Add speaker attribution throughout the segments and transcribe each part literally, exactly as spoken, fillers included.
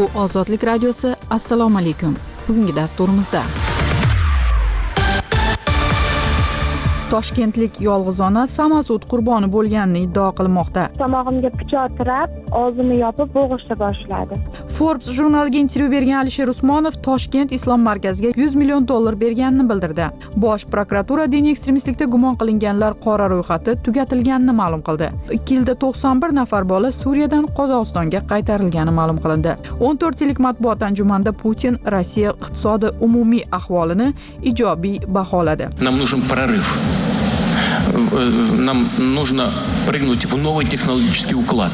Speaker 1: Ozodlik radiosi. Assalomu alaykum. Bugungi dasturimizda Toshkentlik yolg'iz ona Samosud qurboni bo'lganini iddao qilmoqda.
Speaker 2: Tomog'imga pichoq tirab, og'zimni yopib bo'g'ishla boshladi.
Speaker 1: Forbes jurnaliga intervyu bergan Alisher Usmonov Toshkent islom markaziga yuz million dollar berganini bildirdi. Bosh prokuratura diniy ekstremistlikda gumon qilinganlar qora ro'yxati tugatilganini ma'lum qildi. ikki yilda to'qson bir nafar bola Suriyadan Qozog'istonga qaytarilgani ma'lum qilindi. o'n to'rt yillik matbuot anjumanida Putin Rossiya iqtisodi umumiy ahvolini ijobiy baholadi.
Speaker 3: Нам нужен прорыв. Нам нужно прыгнуть в новый технологический уклад.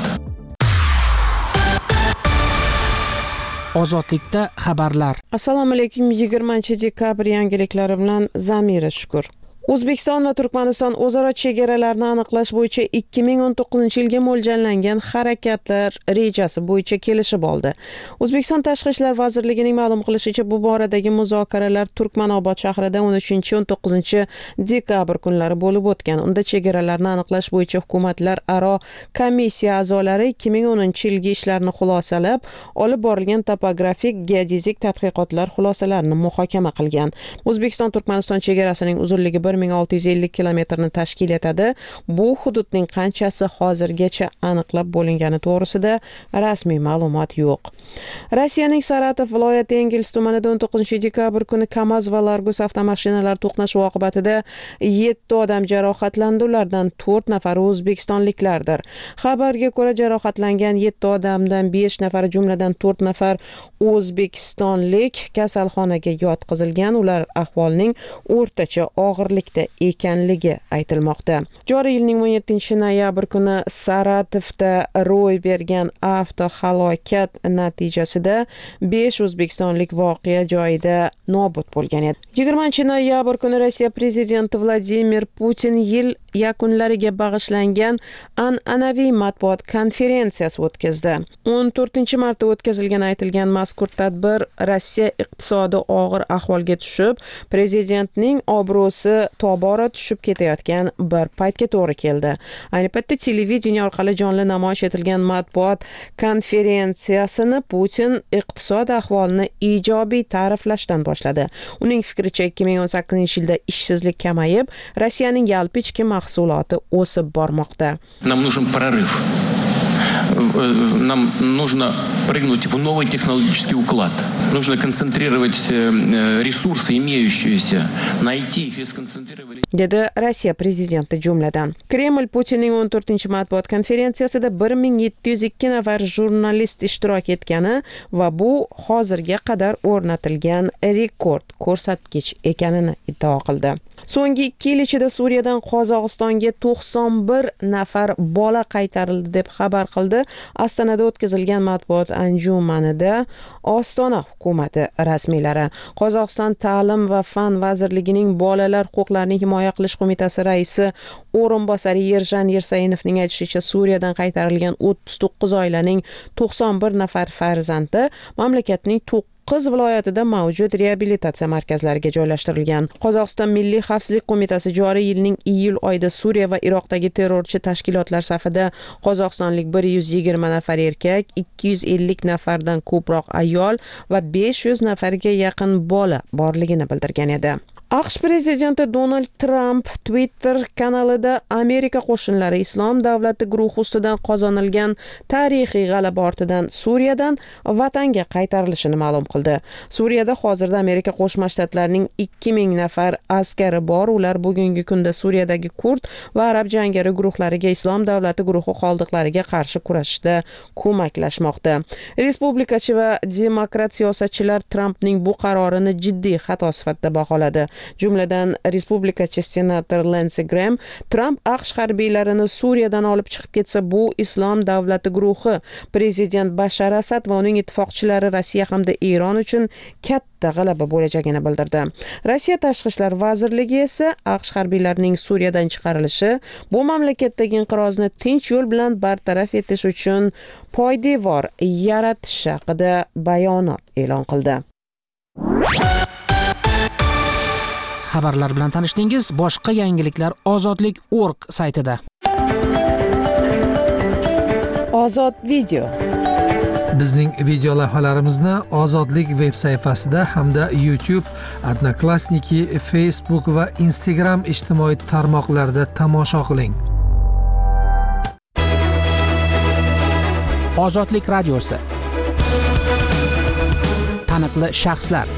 Speaker 4: Ozodlikda xabarlar.
Speaker 5: Assalomu alaykum. yigirmanchi dekabr yangiliklari bilan Zamira Shukur. O'zbekiston va Turkmaniston o'zaro chegaralarni aniqlash bo'yicha ikki ming o'n to'qqizinchi yilga mo'ljallangan harakatlar rejasi bo'yicha kelishib oldi. O'zbekiston Tashqi ishlar vazirligining ma'lum qilishicha, bu boradagi muzokaralar Turkmanobod shahrida o'n uchinchi o'n to'qqizinchi dekabr kunlari bo'lib o'tgan. Unda chegaralarni aniqlash bo'yicha hukumatlar aro komissiya a'zolari ikki ming o'ninchi yilgi ishlarni xulosalab, olib borilgan topografik geodezik tadqiqotlar xulosalarini muhokama qilgan. O'zbekiston Turkmaniston chegarasining uzunligi bir ming olti yuz ellik kilometrni tashkil etadi. Bu hududning qanchasi hozirgacha aniqlab bo'lingani to'g'risida rasmiy ma'lumot yo'q. Rossiyaning Saratov viloyati Engels tumanida o'n to'qqizinchi dekabr kuni KAMAZ va Largus avtomashinalari to'qnashuvi oqibatida yetti odam jarohatlandi. Ulardan to'rt nafari o'zbekistonliklardir. Xabarga ko'ra, jarohatlangan yetti odamdan besh nafari, jumladan to'rt nafar o'zbekistonlik kasalxonaga yotqizilgan. Ular ahvolining o'rtacha og'irlikda ekanligi aytilmoqda. Joriy yilning o'n yettinchi noyabr kuni Saratovda ro'y bergan avtohalokat natijasida besh o'zbekistonlik voqea joyida nobud bo'lgan edi. yigirmanchi noyabr kuni Rossiya prezidenti Vladimir Putin yil yakunlariga bag'ishlangan an'anaviy matbuot konferensiyasi o'tkazdi. o'n to'rtinchi martda o'tkazilgan aytilgan mazkur tadbir Rossiya iqtisodi og'ir ahvolga tushib, prezidentning obro'si tobora tushib ketayotgan bir paytga to'g'ri keldi. Ayni paytda televideniya orqali jonli namoyish etilgan matbuot konferensiyasini Putin iqtisod ahvolini ijobiy ta'riflashdan boshladi. Uning fikricha, ikki ming o'n sakkizinchi yilda ishsizlik kamayib, Rossiyaning yalpi ichki mahsuloti o'sib bormoqda.
Speaker 3: Нам нужен прорыв. Нам нужно прыгнуть в новый технологический уклад. Нужно концентрировать ресурсы, имеющиеся, найти их и сконцентрировать.
Speaker 5: Dedi Rossiya prezidenti jumladan. Kreml Putinning o'n to'rtinchi matbuot konferensiyasida bir ming yetti yuz ikki nafar jurnalist ishtirok etgani va bu hozirga qadar o'rnatilgan rekord ko'rsatkich ekanini iddao qildi. So'nggi ikki yil ichida Suriyadan Qozog'istonga to'qson bir nafar bola qaytarildi deb xabar qildi Ostonada o'tkazilgan matbuot anjumanida Ostona hukumati rasmiylari. Qozog'iston Ta'lim va fan vazirligining bolalar huquqlarini himoya qilish qo'mitasi raisi o'rinbosari Yerjan Yersayinovning aytishicha, Suriyadan qaytarilgan o'ttiz to'qqiz oilaning to'qson bir nafar farzandi mamlakatning Qiz viloyatida mavjud reabilitatsiya markazlariga joylashtirilgan. Qozog'iston Milliy xavfsizlik qo'mitasi joriy yilning iyul oyida Suriya va Iroqdagi terrorchi tashkilotlar safida qozog'istonlik bir yuz yigirma nafar erkak, ikki yuz ellik nafardan ko'proq ayol va besh yuz nafarga yaqin bola borligini bildirgan edi. AQSh prezidenti Donald Trump Twitter kanalida Amerika qo'shinlari Islom davlati guruhi ustidan qozonilgan tarixiy g'alaba ortidan Suriyadan vatanga qaytarilishini ma'lum qildi. Suriyada hozirda Amerika Qo'shma Shtatlarining ikki ming nafar askari bor. Ular bugungi kunda Suriyadagi kurd va arab jangari guruhlariga Islom davlati guruhi qoldiqlariga qarshi kurashishda ko'maklashmoqda. Respublikachi va demokrat siyosatchilar Trumpning bu qarorini jiddiy xato sifatida baholadi. Jumladan respublikachi senator Lindsey Graham, Trump AQSh harbiylarini Suriyadan olib chiqib ketsa, bu Islom davlati guruhi, prezident Bashar Asad va uning ittifoqchilari Rossiya hamda Eron uchun katta g'alaba bo'lajagini bildirdi. Rossiya Tashqi ishlar vazirligi esa AQSh harbiylarining Suriyadan chiqarilishi bu mamlakatdagi inqirozni tinch yo'l bilan bartaraf etish uchun poydevor yaratish haqida bayonot e'lon qildi.
Speaker 4: Xabarlar bilan tanishdingiz. Boshqa yangiliklar ozodlik nokta org saytida.
Speaker 5: Ozod video.
Speaker 6: Bizning video lavhalarimizni Ozodlik veb sayfasida hamda YouTube, Odnoklassniki, Facebook va Instagram ijtimoiy tarmoqlarida tomosha qiling.
Speaker 4: Ozodlik radiosi. Taniqli shaxslar.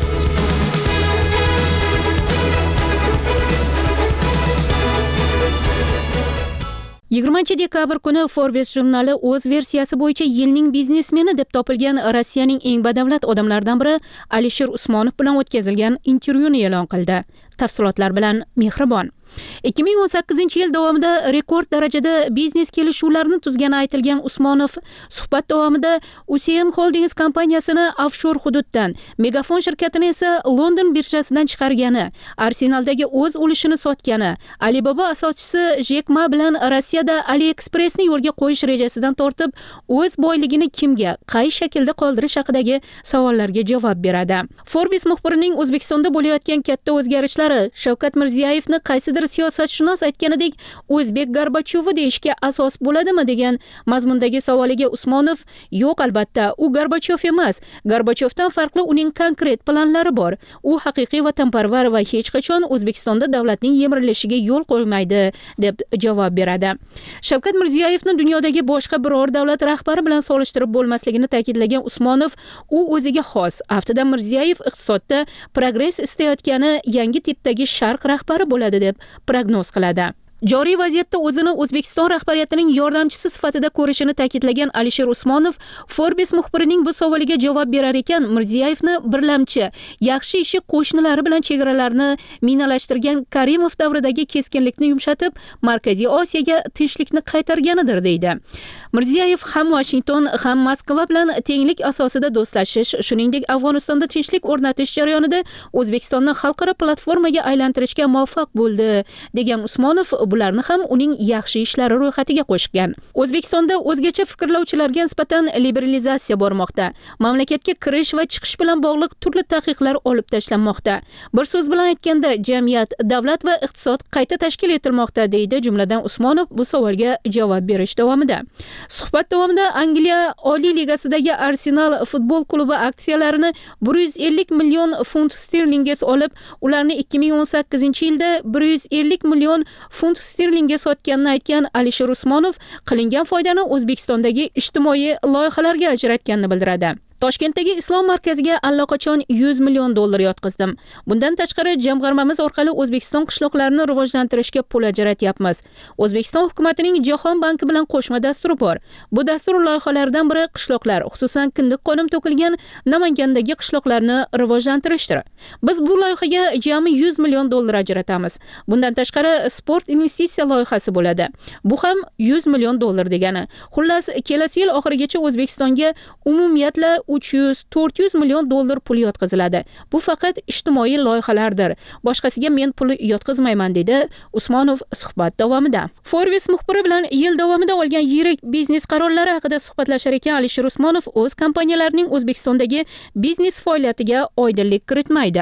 Speaker 7: yigirmanchi dekabr kuni Forbes jurnali o'z versiyasi bo'yicha yilning biznesmeni deb topilgan Rossiyaning eng badavlat odamlaridan biri Alisher Usmonov bilan o'tkazilgan intervyuni e'lon qildi. Tafsilotlar bilan Mehribon. ikki ming o'n sakkizinchi yil davomida rekord darajada biznes kelishuvlarini tuzgani aytilgan Usmonov suhbat davomida U C M Holdings kompaniyasini offshore hududdan, Megafon shirkatini esa London birjasidan chiqargani, Arsenaldagi o'z ulushini sotgani, Alibaba asoschisi Jack Ma bilan Rossiyada AliExpressni yo'lga qo'yish rejasidan tortib, o'z boyligini kimga, qay shaklda qoldirish haqidagi savollarga javob beradi. Forbes muxbirining O'zbekistonda bo'layotgan katta o'zgarishlari Shavkat Mirziyoyevni qaysidir siyosatshunos aytganidek O'zbek Gorbachovi deyishga asos bo'ladimi degan mazmundagi savoliga Usmonov yo'q, albatta, u Gorbachov emas. Gorbachovdan farqli uning konkret planlari bor. U haqiqiy vatanparvar va hech qachon O'zbekistonda davlatning yemirilishiga yo'l qo'ymaydi deb javob beradi. Shavkat Mirziyoyevni dunyodagi boshqa biror davlat rahbari bilan solishtirib bo'lmasligini ta'kidlagan Usmonov, u o'ziga xos. Aftidan Mirziyoyev iqtisodda progress istayotgani yangi tipdagi sharq rahbari bo'ladi deb prognoz qiladi. Joriy vaziyatda o'zini O'zbekiston rahbariyatining yordamchisi sifatida ko'rishini ta'kidlagan Alisher Usmonov Forbes muxbirining bu savoliga javob berar ekan, Mirziyoyevni birlamchi, yaxshi ishi qo'shnilari bilan chegaralarni minalashtirgan Karimov davridagi keskinlikni yumshatib, Markaziy Osiyoga tinchlikni qaytarganidir deydi. Mirziyoyev ham Washington, ham Moskva bilan tenglik asosida do'stlashish, shuningdek Afg'onistonda tinchlik o'rnatish jarayonida O'zbekistonni xalqaro platformaga aylantirishga muvaffaq bo'ldi degan Usmonov bularni ham uning yaxshi ishlari ro'yxatiga qo'shgan. O'zbekistonda o'zgacha fikrlovchilarga nisbatan liberalizatsiya bormoqda. Mamlakatga kirish va chiqish bilan bog'liq turli taqiqlar olib tashlanmoqda. Bir so'z bilan aytganda, jamiyat, davlat va iqtisod qayta tashkil etilmoqda, deydi jumladan Usmonov bu savolga javob berish davomida. Suhbat davomida Angliya Oliy Ligasidagi Arsenal futbol klubi aksiyalarini bir yuz ellik million funt sterlingga olib, ularni ikki ming o'n sakkizinchi yilda bir yuz ellik million funt sterlingga sotganini aytgan Alisher Usmonov qilingan foydani O'zbekistondagi ijtimoiy loyihalarga ajratganini bildiradi. Toshkentdagi Islom markaziga allaqachon yuz million dollar yotqizdim. Bundan tashqari jamg'armamiz orqali O'zbekiston qishloqlarini rivojlantirishga pul ajratyapmiz. O'zbekiston hukumatining Jahon banki bilan qo'shma dasturi bor. Bu dastur loyihalaridan biri qishloqlar, xususan kindiq qonim to'kilgan Namangandagi qishloqlarni rivojlantirishdir. Biz bu loyihaga jami yuz million dollar ajratamiz. Bundan tashqari sport investitsiya loyihasi bo'ladi. Bu ham yuz million dollar degani. Xullas, kelasi yil oxirigacha O'zbekistonga umumiyatla uch yuz to'rt yuz million dollar pul yotqiziladi. Bu faqat ijtimoiy loyihalardir. Boshqasiga men pul yotqizmayman, dedi Usmonov suhbat davomida. Forbes muxbiri bilan yil davomida olgan yirik biznes qarorlari haqida suhbatlashar ekan Alisher Usmonov o'z kompaniyalarining O'zbekistondagi biznes faoliyatiga oydinlik kiritmaydi.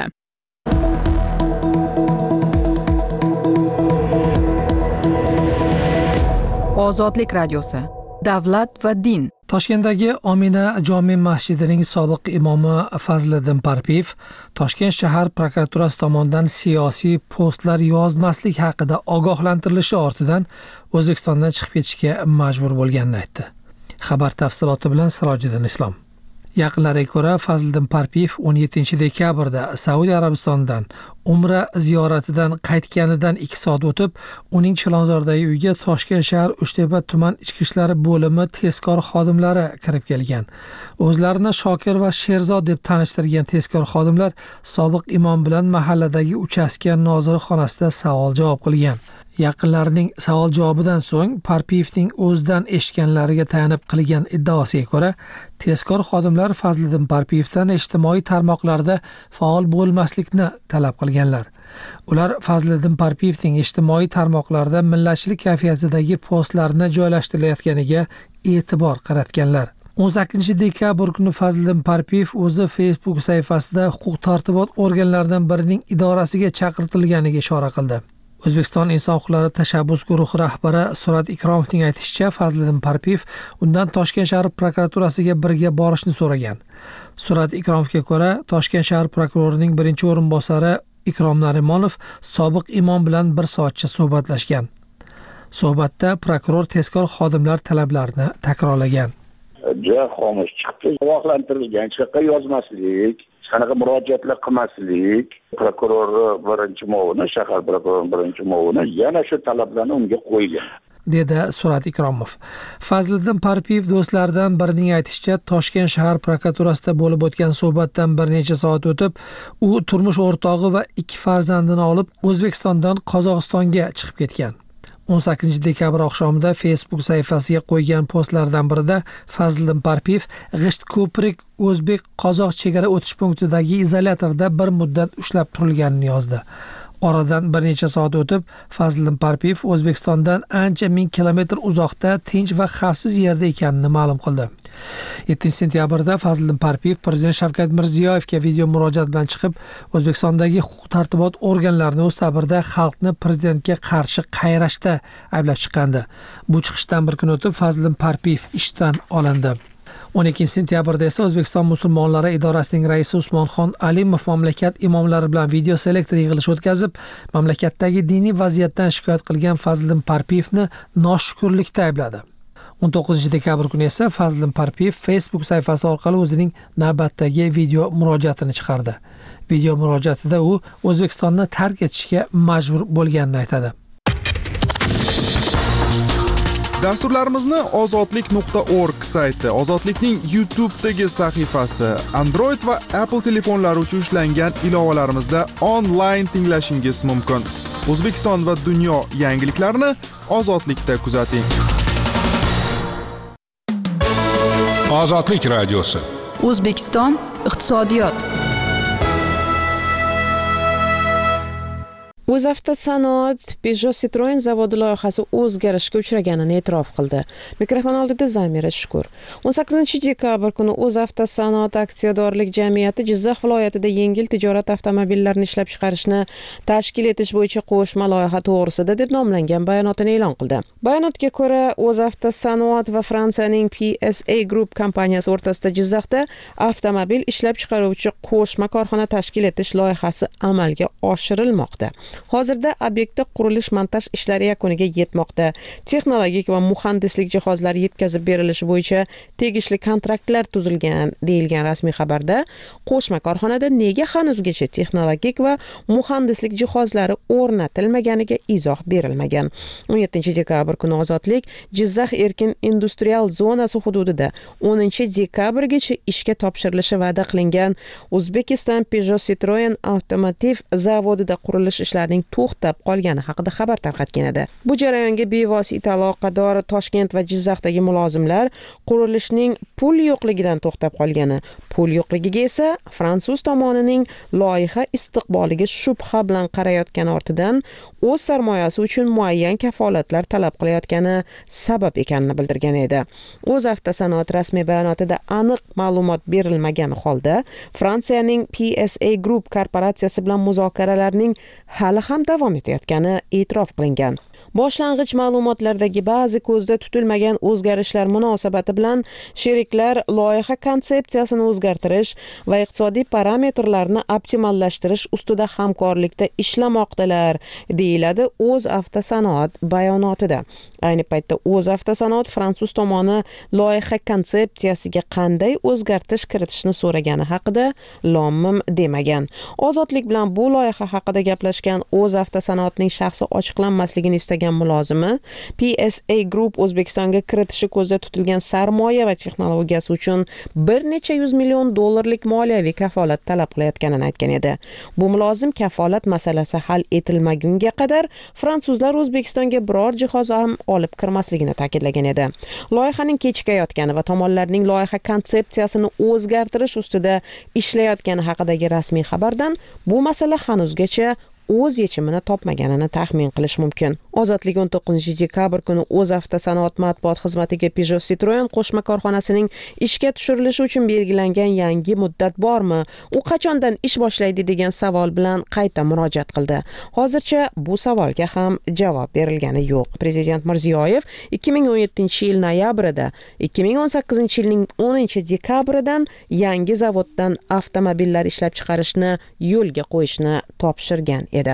Speaker 1: Ozodlik radiosi. Davlat va din.
Speaker 6: Toshkentdagi Omina jome masjidining sobiq imomi Fazliddin Parpiyev Toshkent shahar prokuraturasi tomonidan siyosiy postlar yozmaslik haqida ogohlantirilishi ortidan O'zbekistondan chiqib ketishga majbur bo'lganini aytdi. Xabar tafsiloti bilan Sirojiddin Islom. Yaqinlariga ko'ra, Fazliddin Parpiyev o'n yettinchi dekabrda Saudiya Arabistonidan Umra ziyoratidan qaytganidan ikki soat o'tib, uning Chilonzordagi uyiga Toshkent shahar Uchtepa tuman ichki ishlar bo'limi tezkor xodimlari kirib kelgan. O'zlarini Shokir va Sherzod deb tanishtirgan tezkor xodimlar sobiq imom bilan mahalladagi uchastka nozirxonasida savol-javob qilgan. Yaqinlarining savol javobidan so'ng Parpiyevning o'zidan eshitganlariga tayanib qilgan iddaosiga ko'ra, tezkor xodimlar Fazliddin Parpiyevdan ijtimoiy tarmoqlarda faol bo'lmaslikni talab qilganlar. Ular Fazliddin Parpiyevning ijtimoiy tarmoqlarda millatchilik kayfiyatidagi postlarni joylashtirilayotganiga e'tibor qaratganlar. o'n sakkizinchi dekabr kuni Fazliddin Parpiyev o'zi Facebook sahifasida huquq tartibot organlaridan birining idorasiga chaqirtirilganiga ishora qildi. O'zbekiston inson huquqlari tashabbus guruhi rahbari Surat Ikromovning aytishicha, Fazliddin Parpiyev undan Toshkent shahar prokuraturasiga birga borishni so'ragan. Surat Ikromovga ko'ra, Toshkent shahar prokurorining birinchi o'rinbosari Ikrom Narimonov sobiq imom bilan bir soatcha suhbatlashgan. Suhbatda prokuror tezkor xodimlar talablarini takrorlagan.
Speaker 8: Juda xomush chiqdi. Ogohlantirilgan, hech qayerga yozmaslik, hech qanaqa murojaatlar qilmaslik, prokuror birinchi muavini, shahar prokurori birinchi muavini yana shu talablarni unga qo'ygan,
Speaker 6: dedi Surat Ikromov. Fazliddin Parpiyev do'stlaridan birining aytishicha, Toshkent shahar prokuraturasida bo'lib o'tgan suhbatdan bir necha soat o'tib, u turmush o'rtog'i va ikki farzandini olib O'zbekistondan Qozog'istonga chiqib ketgan. o'n sakkizinchi dekabr oqshomida Facebook sahifasiga qo'ygan postlardan birida Fazliddin Parpiyev G'isht ko'prik o'zbek-qozoq chegara o'tish punktidagi izolyatorda bir muddat ushlab turilganini yozdi. Oradan bir necha soat o'tib, Fazliddin Parpiyev O'zbekistondan ancha ming kilometr uzoqda tinch va xavfsiz yerda ekanini ma'lum qildi. yettinchi sentyabrda Fazliddin Parpiyev Prezident Shavkat Mirziyoyevga video murojaat bilan chiqib, O'zbekistondagi huquq-tartibot organlarini o'z ta'birida xalqni prezidentga qarshi qayrashda ayblab chiqqandi. Bu chiqishdan bir kun o'tib Fazliddin Parpiyev ishdan olindi. o'n ikkinchi sentyabrda esa O'zbekiston musulmonlari idorasining raisi Usmonxon Alimov mamlakat imomlari bilan video selektor yig'ilishi o'tkazib, mamlakatdagi diniy vaziyatdan shikoyat qilgan Fazliddin Parpiyevni noshukrlikda aybladi. o'n to'qqizinchi dekabr kuni esa Fazliddin Parpiyev Facebook sahifasi orqali o'zining navbatdagi video murojaatini chiqardi. Video murojaatida u O'zbekistonni tark etishga majbur bo'lganini aytadi.
Speaker 9: Dasturlarimizni ozodlik nuqta org sayti, Ozodlikning YouTube'dagi sahifasi, Android va Apple telefonlari uchun ishlangan ilovalarimizda onlayn tinglashingiz mumkin. O'zbekiston va dunyo yangiliklarini Ozodlikda kuzating.
Speaker 10: Ozodlik radiosi.
Speaker 11: O'zbekiston iqtisodiyot.
Speaker 5: O'zavtosanoat Peugeot Citroen zavodi loyihasi o'zgarishga uchraganini e'tirof qildi. Mikrofon oldida Zamira Shukur. o'n sakkizinchi dekabr kuni O'zavtosanoat aksiyadorlik jamiyati Jizzax viloyatida yengil tijorat avtomobillarini ishlab chiqarishni tashkil etish bo'yicha qo'shma loyiha to'g'risida deb nomlangan bayonotini e'lon qildi. Bayonotga ko'ra, O'zavtosanoat va Fransiyaning P S A Group kompaniyasi o'rtasida Jizzaxda avtomobil ishlab chiqaruvchi qo'shma korxona tashkil etish loyihasi amalga oshirilmoqda. Hozirda obyektda qurilish-montaj ishlari yakuniga yetmoqda. Texnologik va muhandislik jihozlari yetkazib berilishi bo'yicha tegishli kontraktlar tuzilgan, deyilgan rasmiy xabarda. Qo'shma korxonada nega hanuzgacha texnologik va muhandislik jihozlari o'rnatilmaganiga izoh berilmagan. o'n yettinchi dekabr kuni Ozodlik Jizzax erkin industrial zonasi hududida o'ninchi dekabrgacha ishga topshirilishi va'da qilingan O'zbekiston Peugeot Citroen avtomotiv zavodida qurilish ishlarining to'xtab qolgani haqida xabar tarqatgan edi. Bu jarayonga bevosita aloqador Toshkent va Jizzaxdagi mulozimlar qurilishning pul yo'qligidan to'xtab qolgani, pul yo'qligiga esa fransuz tomonining loyiha istiqboliga shubha bilan qarayotgani ortidan o'z sarmoyasi uchun muayyan kafolatlar talab qilayotgani sabab ekanini bildirgan edi. O'zavtosanoat rasmiy bayonotida aniq ma'lumot berilmagan holda Fransiyaning P S A Group korporatsiyasi bilan muzokaralarning hali ham davom etayotgani e'tirof qilingan. Boshlang'ich ma'lumotlardagi ba'zi ko'zda tutilmagan o'zgarishlar munosabati bilan sheriklar loyiha konsepsiyasini o'zgartirish va iqtisodiy parametrlarni optimallashtirish ustida hamkorlikda ishlamoqdalar, deyiladi O'zavtosanoat bayonotida. Ayni paytda O'zavtosanoat fransuz tomoni loyiha konsepsiyasiga qanday o'zgartirish kiritishni so'ragani haqida lom-mim demagan. Ozodlik bilan bu loyiha haqida gaplashgan O'zavtosanoatning shaxsi ochiqlanmasligini istagan mulozimi P S A Group O'zbekistonga kiritishi ko'zda tutilgan sarmoya va texnologiyasi uchun bir necha yuz million dollarlik moliyaviy kafolat talab qilayotganini aytgan edi. Bu mulozim kafolat masalasi hal etilmagunga qadar fransuzlar O'zbekistonga biror jihoz ham olib kirmasligini ta'kidlagan edi. Loyihaning kechikayotgani va tomonlarning loyiha konsepsiyasini o'zgartirish ustida ishlayotgani haqidagi rasmiy xabardan bu masala hanuzgacha o'z yechimini topmaganini taxmin qilish mumkin. Ozodlik o'n to'qqizinchi dekabr kuni o'z avtosanoat matbuot xizmatiga Peugeot Citroen qo'shma korxonasining ishga tushirilishi uchun belgilangan yangi muddat bormi? U qachondan ish boshlaydi degan savol bilan qayta murojaat qildi. Hozircha bu savolga ham javob berilgani yo'q. Prezident Mirziyoyev ikki ming o'n yettinchi yil noyabrida, ikki ming o'n sakkizinchi yilning o'ninchi dekabridan yangi zavoddan avtomobillar ishlab chiqarishni yo'lga qo'yishni topshirgan edi.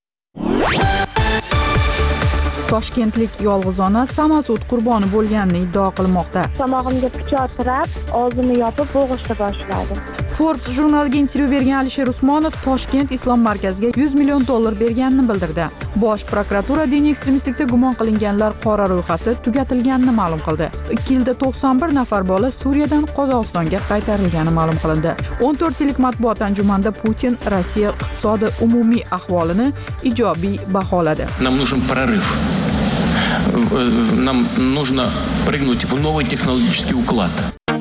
Speaker 1: Toshkentlik yolg'iz ona samosud qurboni bo'lganini iddao qilmoqda.
Speaker 2: Tomog'imga pichoq tirab, og'zimni yopib bo'g'ishni boshladi.
Speaker 1: Forbes jurnaliga intervyu bergan Alisher Usmonov Toshkent islom markaziga yuz million dollar berganini bildirdi. Bosh prokuratura diniy ekstremistlikda gumon qilinganlar qora ro'yxati tugatilganini ma'lum qildi. ikki yilda to'qson bir nafar bola Suriyadan Qozog'istonga qaytarilgani ma'lum qilindi. o'n to'rt yillik matbuot anjumanida Putin Rossiya iqtisodi umumiy ahvolini ijobiy baholadi.
Speaker 3: Нам нужен прорыв. Нам нужно прыгнуть в новый технологический уклад.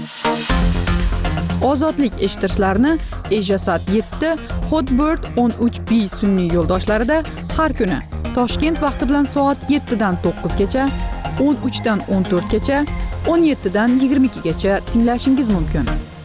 Speaker 1: Ozodlik eshittirishlarni Ejasat yetti, Hotbird o'n uch B sun'iy yo'ldoshlarida har kuni Toshkent vaqti bilan soat yettidan to'qqizgacha, o'n uchdan o'n to'rtgacha, o'n yettidan yigirma ikkigacha tinglashingiz mumkin.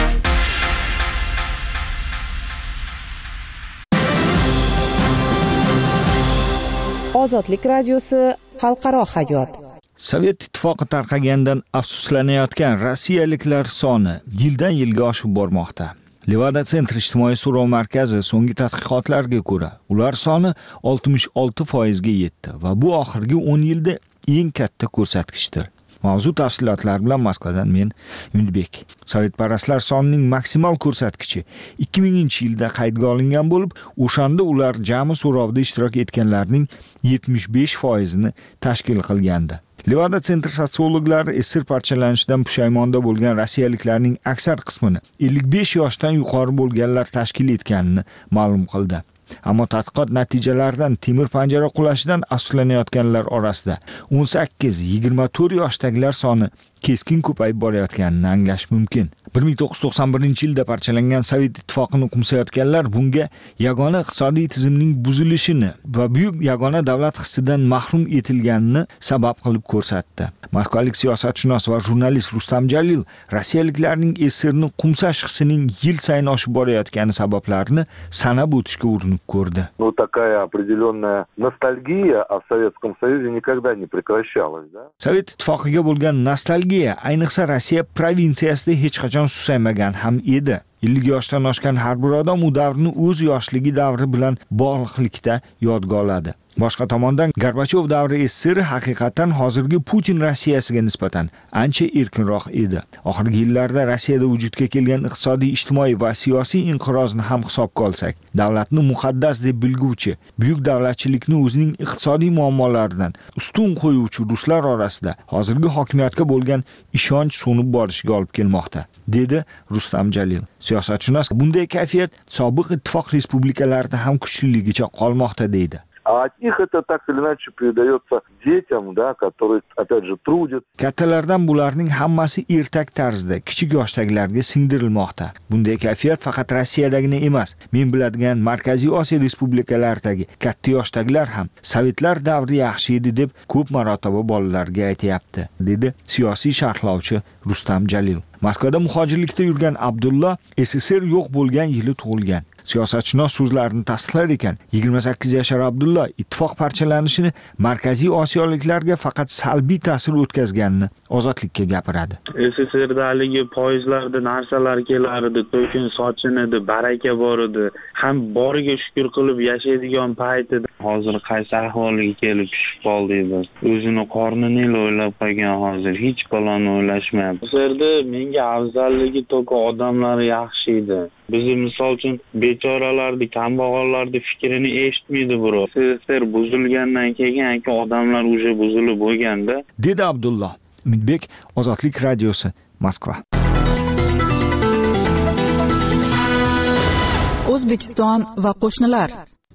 Speaker 5: Ozodlik radiosi xalqaro hayot.
Speaker 12: Sovet ittifoqi tarqagandan afsuslanayotgan rossiyaliklar soni yildan yilga oshib bormoqda. Levada Center ijtimoiy so'rov markazi so'nggi tadqiqotlarga ko'ra, ular soni oltmish olti foizga yetdi va bu oxirgi o'n yilda eng katta ko'rsatkichdir. Mavzu tafsilotlar bilan Moskvadan men Umidbek. Sovetparastlar sonining maksimal ko'rsatkichi ikki minginchi yilda qaydga olingan bo'lib, o'shanda ular jami so'rovda ishtirok etganlarning yetmish besh foizini tashkil qilgandi. Levada Center sotsiologlari esir parchalanishidan pushaymonda bo'lgan rossiyaliklarning aksar qismini ellik besh yoshdan yuqori bo'lganlar tashkil etganini ma'lum qildi. Ammo tadqiqot natijalaridan temir panjara qulashidan afsuslanayotganlar orasida o'n sakkiz yigirma to'rt yoshdagilar soni keskin ko'payib borayotganini anglash mumkin. bir ming to'qqiz yuz to'qson birinchi yilda parchalangan Sovet ittifoqini qumsayotganlar bunga yagona iqtisodiy tizimning buzilishini va buyuk yagona davlat hissidan mahrum etilganini sabab qilib ko'rsatdi. Moskvalik siyosatshunos va jurnalist Rustam Jalil rossiyaliklarning esirni qumsash hissining yil sayin oshib borayotgani sabablarini sanab o'tishga urinib ko'rdi.
Speaker 13: Ну, такая определенная ностальгия о Советском Союзе никогда не прекращалась, да?
Speaker 12: Sovet ittifoqiga bo'lgan nostalgiya, ayniqsa Rossiya provinsiyasida hech qachon susaymagan ham edi. ellik yoshdan oshgan har bir odam u davrni o'z yoshligi davri bilan bog'liqlikda yodga oladi. Boshqa tomondan Gorbachov davri S S R haqiqatan hozirgi Putin Rossiyasiga nisbatan ancha erkinroq edi. Oxirgi yillarda Rossiyada vujudga kelgan iqtisodiy, ijtimoiy va siyosiy inqirozni ham hisobga olsak, davlatni muqaddas deb bilguvchi, buyuk davlatchilikni o'zining iqtisodiy muammolaridan ustun qo'yuvchi ruslar orasida hozirgi hokimiyatga bo'lgan ishonch so'nib borishiga olib kelmoqda, dedi Rustam Jalil. Siyosatshunos bunday kayfiyat sobiq ittifoq respublikalarida ham kuchliligicha qolmoqda deydi.
Speaker 13: А от них это так или иначе передается детям, да, которые, опять же, трудятся.
Speaker 12: Kattalardan bularning hammasi ertak tarzda kichik yoshdagilarga singdirilmoqda. Bunday kayfiyat faqat Rossiyadagina emas, men biladigan Markaziy Osiyo respublikalaridagi katta yoshdagilar ham Sovetlar davri yaxshi edi deb ko'p marotaba bolalarga aytayapti, dedi siyosiy sharhlovchi Rustam Jalil. Moskvada muhojirlikda yurgan Abdulla S S R yo'q bo'lgan yili tug'ilgan. Siyosatshunos so'zlarini tasdiqlar ekan, yigirma sakkiz yashar Abdulla ittifoq parchalanishini Markaziy Osiyoliklarga faqat salbiy ta'sir o'tkazganini ozodlikka gapiradi.
Speaker 14: S S R'da haligi poyezdlarda narsalar kelardi, to'kin sochinadi, baraka bor edi. Ham boriga shukr qilib yashaydigan payt edi. Hozir qaysi ahvolga kelib tushib qoldingiz? O'zini qornini o'ylab qo'ygan hozir, hech baloni o'ylashmayapti. S S R'da menga afzalligi to'ki odamlar yaxshi edi. Biz misol uchun bechoralarni, kambag'allarni fikrini eshitmaydi birov. S S R buzilgandan keyin odamlar уже buzilib bo'lganda,
Speaker 12: dedi Abdulloh. Umidbek, Ozodlik radiosi, Moskva.
Speaker 11: O'zbekiston va qo'shnilar.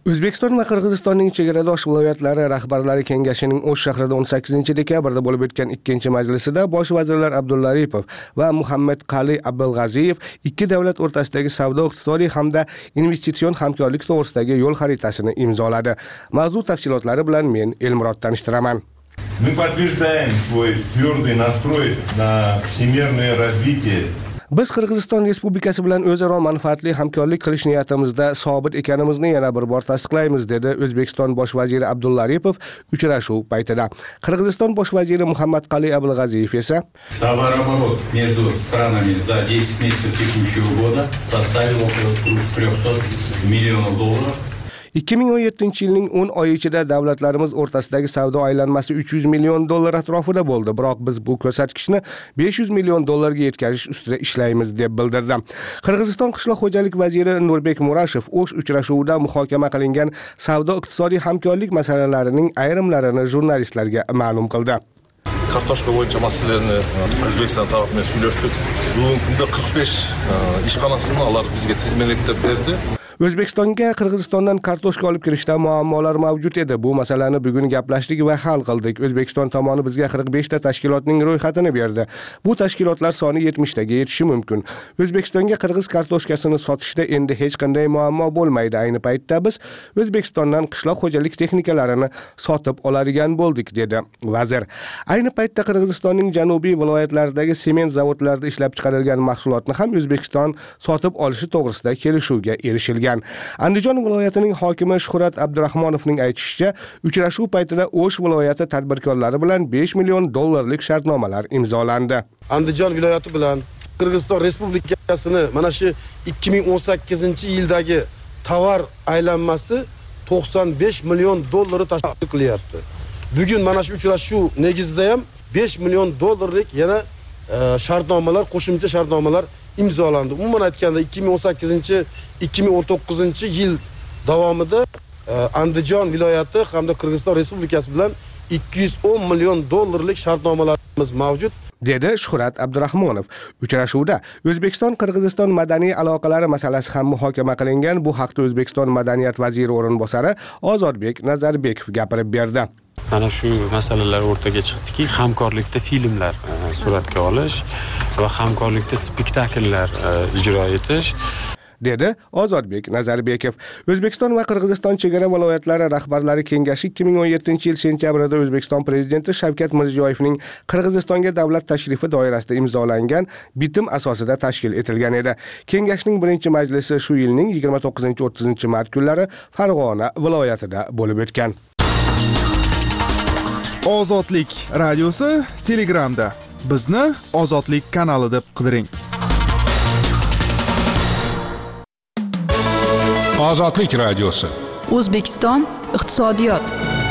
Speaker 15: O'zbekiston va Qirg'izistonning chegaradosh viloyatlari rahbarlari kengashining O'sh shahrida o'n sakkizinchi dekabrda bo'lib o'tgan ikkinchi majlisida bosh vazirlar Abdulla Aripov va Muhammad Qali Abdulg'aziyev ikki davlat o'rtasidagi savdo, iqtisodiy hamda investitsion hamkorlik to'g'risidagi yo'l xaritasini imzoladi. Mavzu tafsilotlari bilan men Elmurod tanishtiraman.
Speaker 16: Мы подтверждаем свой твердый настрой на всемирное развитие.
Speaker 15: Biz Qirg'iziston Respublikasi bilan o'zaro manfaatli hamkorlik qilish niyatimizda sobit ekanimizni yana bir bor tasdiqlaymiz, dedi O'zbekiston bosh vaziri Abdulla Aripov uchrashuv paytida. Qirg'iziston bosh vaziri Muhammad Qali Abdulg'aziyev esa
Speaker 17: товарооборот между странами за десять месяцев текущего года составил около трехсот миллионов долларов.
Speaker 15: ikki ming o'n yettinchi yilning o'n oyi ichida davlatlarimiz o'rtasidagi savdo aylanmasi uch yuz million dollar atrofida bo'ldi. Biroq biz bu ko'rsatkichni besh yuz million dollarga yetkazish ustida ishlaymiz, deb bildirdi. Qirg'iziston qishloq xo'jalik vaziri Nurbek Murashev O'sh uchrashuvida muhokama qilingan savdo iqtisodiy hamkorlik masalalarining ayrimlarini jurnalistlarga ma'lum qildi.
Speaker 18: Kartoshka bo'yicha masalalarni O'zbekiston tarafidan suylashdik. Bugungi kunda qirq besh ishxonasini ular bizga tizimlashtirib berdi.
Speaker 15: O'zbekistonga Qirg'izistondan kartoshka olib kirishda muammolar mavjud edi. Bu masalani bugun gaplashdik va hal qildik. O'zbekiston tomoni bizga qirq besh ta tashkilotning ro'yxatini berdi. Bu tashkilotlar soni yetmish taga yetishi mumkin. O'zbekistonga qirg'iz kartoshkasini sotishda endi hech qanday muammo bo'lmaydi. Ayni paytda biz O'zbekistondan qishloq xo'jalik texnikalarini sotib oladigan bo'ldik, dedi vazir. Ayni paytda Qirg'izistonning janubiy viloyatlaridagi sement zavodlarida ishlab chiqarilgan mahsulotni ham O'zbekiston sotib olishi to'g'risida kelishuvga erishilgan. Andijon viloyatining hokimi Shuhrat Abdurahmonovning aytishicha, uchrashuv paytida O'sh viloyati tadbirkorlari bilan besh million dollarlik shartnomalar imzolandi.
Speaker 19: Andijon viloyati bilan Qirg'iziston Respublikasini mana shu ikki ming o'n sakkizinchi yildagi tovar aylanmasi to'qson besh million dollarni tashkil qilyapti. Bugun mana shu uchrashuv negizida ham besh million dollarlik yana e, shartnomalar, qo'shimcha shartnomalar imzolandi. Umuman aytganda ikki ming o'n sakkizinchi ikki ming o'n to'qqizinchi yil davomida e, Andijon viloyati hamda Qirg'iziston Respublikasi bilan ikki yuz o'n million dollarlik shartnomalarimiz mavjud,
Speaker 15: dedi Shuhrat Abdurahmonov. Uchrashuvda O'zbekiston-Qirg'iziston madaniy aloqalari masalasi ham muhokama qilingan. Bu haqda O'zbekiston madaniyat vaziri o'rinbosari Ozodbek Nazarbekov gapirib berdi.
Speaker 20: Mana shu masalalar o'rtaga chiqdiki, hamkorlikda filmlar e, suratga olish va hamkorlikda spektakllar e, ijro etish,
Speaker 15: dedi Ozodbek Nazarbekov. O'zbekiston va Qirg'iziston chegara viloyatlari rahbarlari kengashi ikki ming o'n yettinchi yil sentyabrida O'zbekiston prezidenti Shavkat Mirziyoyevning Qirg'izistonga davlat tashrifi doirasida imzolangan bitim asosida tashkil etilgan edi. Kengashning birinchi majlisi shu yilning yigirma to'qqizinchi o'ttizinchi mart kunlari Farg'ona viloyatida bo'lib o'tgan.
Speaker 9: Ozodlik radiosi Telegramda. Bizni Ozodlik kanali deb qidiring.
Speaker 10: Ozodlik radiosi.
Speaker 11: O'zbekiston iqtisodiyot.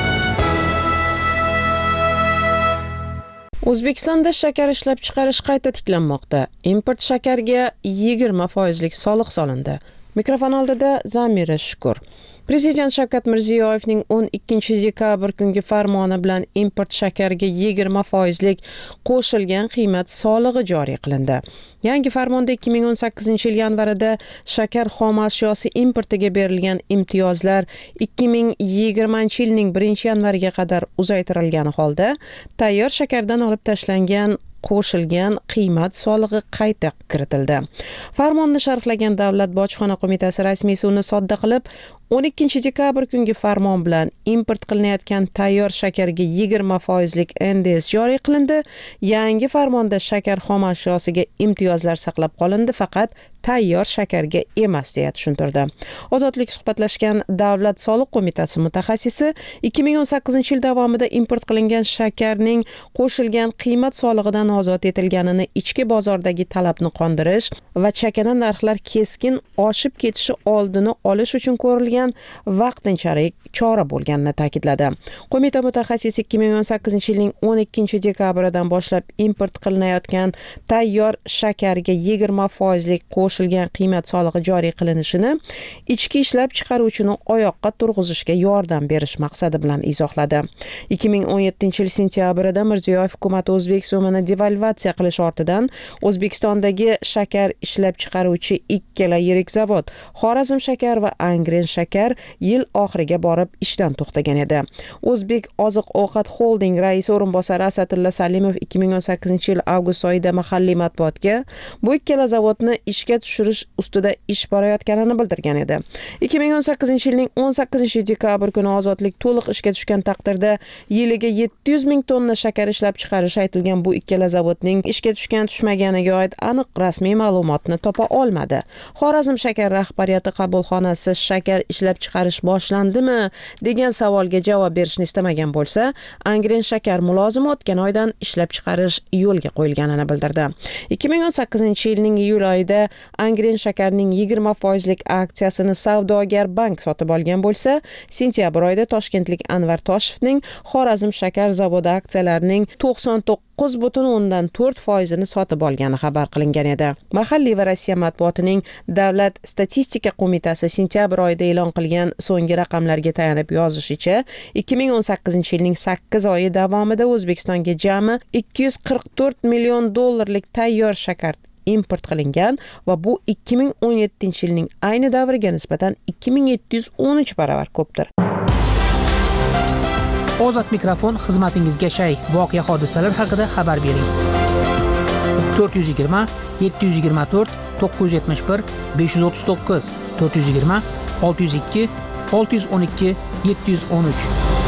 Speaker 5: O'zbekistonda shakar ishlab chiqarish qayta tiklanmoqda. Import shakarga yigirma foizlik soliq solindi. Mikrofon oldida Zamira Shukur. Prezident Shavkat Mirziyoyevning o'n ikkinchi dekabr kungi farmoni bilan import shakariga yigirma foizlik qo'shilgan qiymat solig'i joriy qilindi. Yangi farmonda ikki ming o'n sakkizinchi yil yanvarida shakar xom ashyosi importiga berilgan imtiyozlar ikki ming yigirmanchi yilning birinchi yanvariga qadar uzaytirilgani holda tayyor shakardan olib tashlangan qo'shilgan qiymat solig'i qayta kiritildi. Farmonni sharhlagan Davlat bojxona qo'mitasi rasmiysi uni sodda qilib, o'n ikkinchi dekabr kungi farmon bilan import qilinayotgan tayyor shakarga yigirma foizlik N D S joriy qilindi. Yangi farmonda shakar xom ashyosiga imtiyozlar saqlab qolindi, faqat tayyor shakarga emas, deya tushuntirdi. Ozodlik suhbatlashgan Davlat soliq qo'mitasi mutaxassisi ikki ming o'n sakkizinchi yil davomida import qilingan shakarning qo'shilgan qiymat solig'idan ozod etilganini, ichki bozordagi talabni qondirish va chakana narxlar keskin oshib ketishi oldini olish uchun ko'rilgan vaqtinchalik chora bo'lganini ta'kidladi. Qo'mita mutaxassisi ikki ming o'n sakkizinchi yilning o'n ikkinchi dekabridan boshlab import qilinayotgan tayyor shakarga yigirma foizlik qo'shilgan qo'shilgan qiymat solig'i joriy qilinishini ichki ishlab chiqaruvchini oyoqqa turg'izishga yordam berish maqsadi bilan izohladi. ikki ming o'n yettinchi yil sentyabrida Mirziyoyev hukumati o'zbek so'mini devalvatsiya qilish ortidan O'zbekistondagi shakar ishlab chiqaruvchi ikkala yirik zavod Xorazm shakar va Angren shakar yil oxiriga borib ishdan to'xtagan edi. O'zbek oziq-ovqat holding raisi o'rinbosari Asadulla Salimov ikki ming o'n sakkizinchi yil avgust oyida mahalliy matbuotga bu ikkala zavodni ishga tushirish ustida ish borayotganini bildirgan edi. ikki ming o'n sakkizinchi yilning o'n sakkizinchi dekabr kuni ozodlik to'liq ishga tushgan taqdirda yiliga yetti yuz ming tonna shakar ishlab chiqarish aytilgan bu ikkala zavodning ishga tushgan tushmaganiga oid aniq rasmiy ma'lumotni topa olmadi. Xorazm shakar rahbariyati qabulxonasi shakar ishlab chiqarish boshlandimi degan savolga javob berishni istamagan bo'lsa, Angren shakar mulozimi o'tgan oydan ishlab chiqarish yo'lga qo'yilganini bildirdi. ikki ming o'n sakkizinchi yilning iyul oyida Angren shakarning yigirma foizlik aksiyasini Savdogar bank sotib olgan bo'lsa, sentyabr oyida toshkentlik Anvar Toshevning Xorazm shakar zavodi aksiyalarining to'qson to'qqiz butun o'ndan to'rt foizini sotib olgani xabar qilingan edi. Mahalliy va Rossiya matbuotining Davlat statistika qo'mitasi sentyabr oyida e'lon qilgan so'nggi raqamlarga tayanib yozishicha, ikki ming o'n sakkizinchi yilning sakkiz oyi davomida O'zbekistonga jami ikki yuz qirq to'rt million dollarlik tayyor shakar import qilingan va bu ikki ming o'n yettinchi yilning ayni davriga nisbatan ikki ming yetti yuz o'n uch baravar ko'pdir.
Speaker 4: Ozod mikrofon xizmatingizga shay. Voqea hodisalar haqida xabar bering. to'rt yuz yigirma yetti yuz yigirma to'rt to'qqiz yuz yetmish bir besh yuz o'ttiz to'qqiz to'rt yuz yigirma olti yuz ikki olti yuz o'n ikki yetti yuz o'n uch.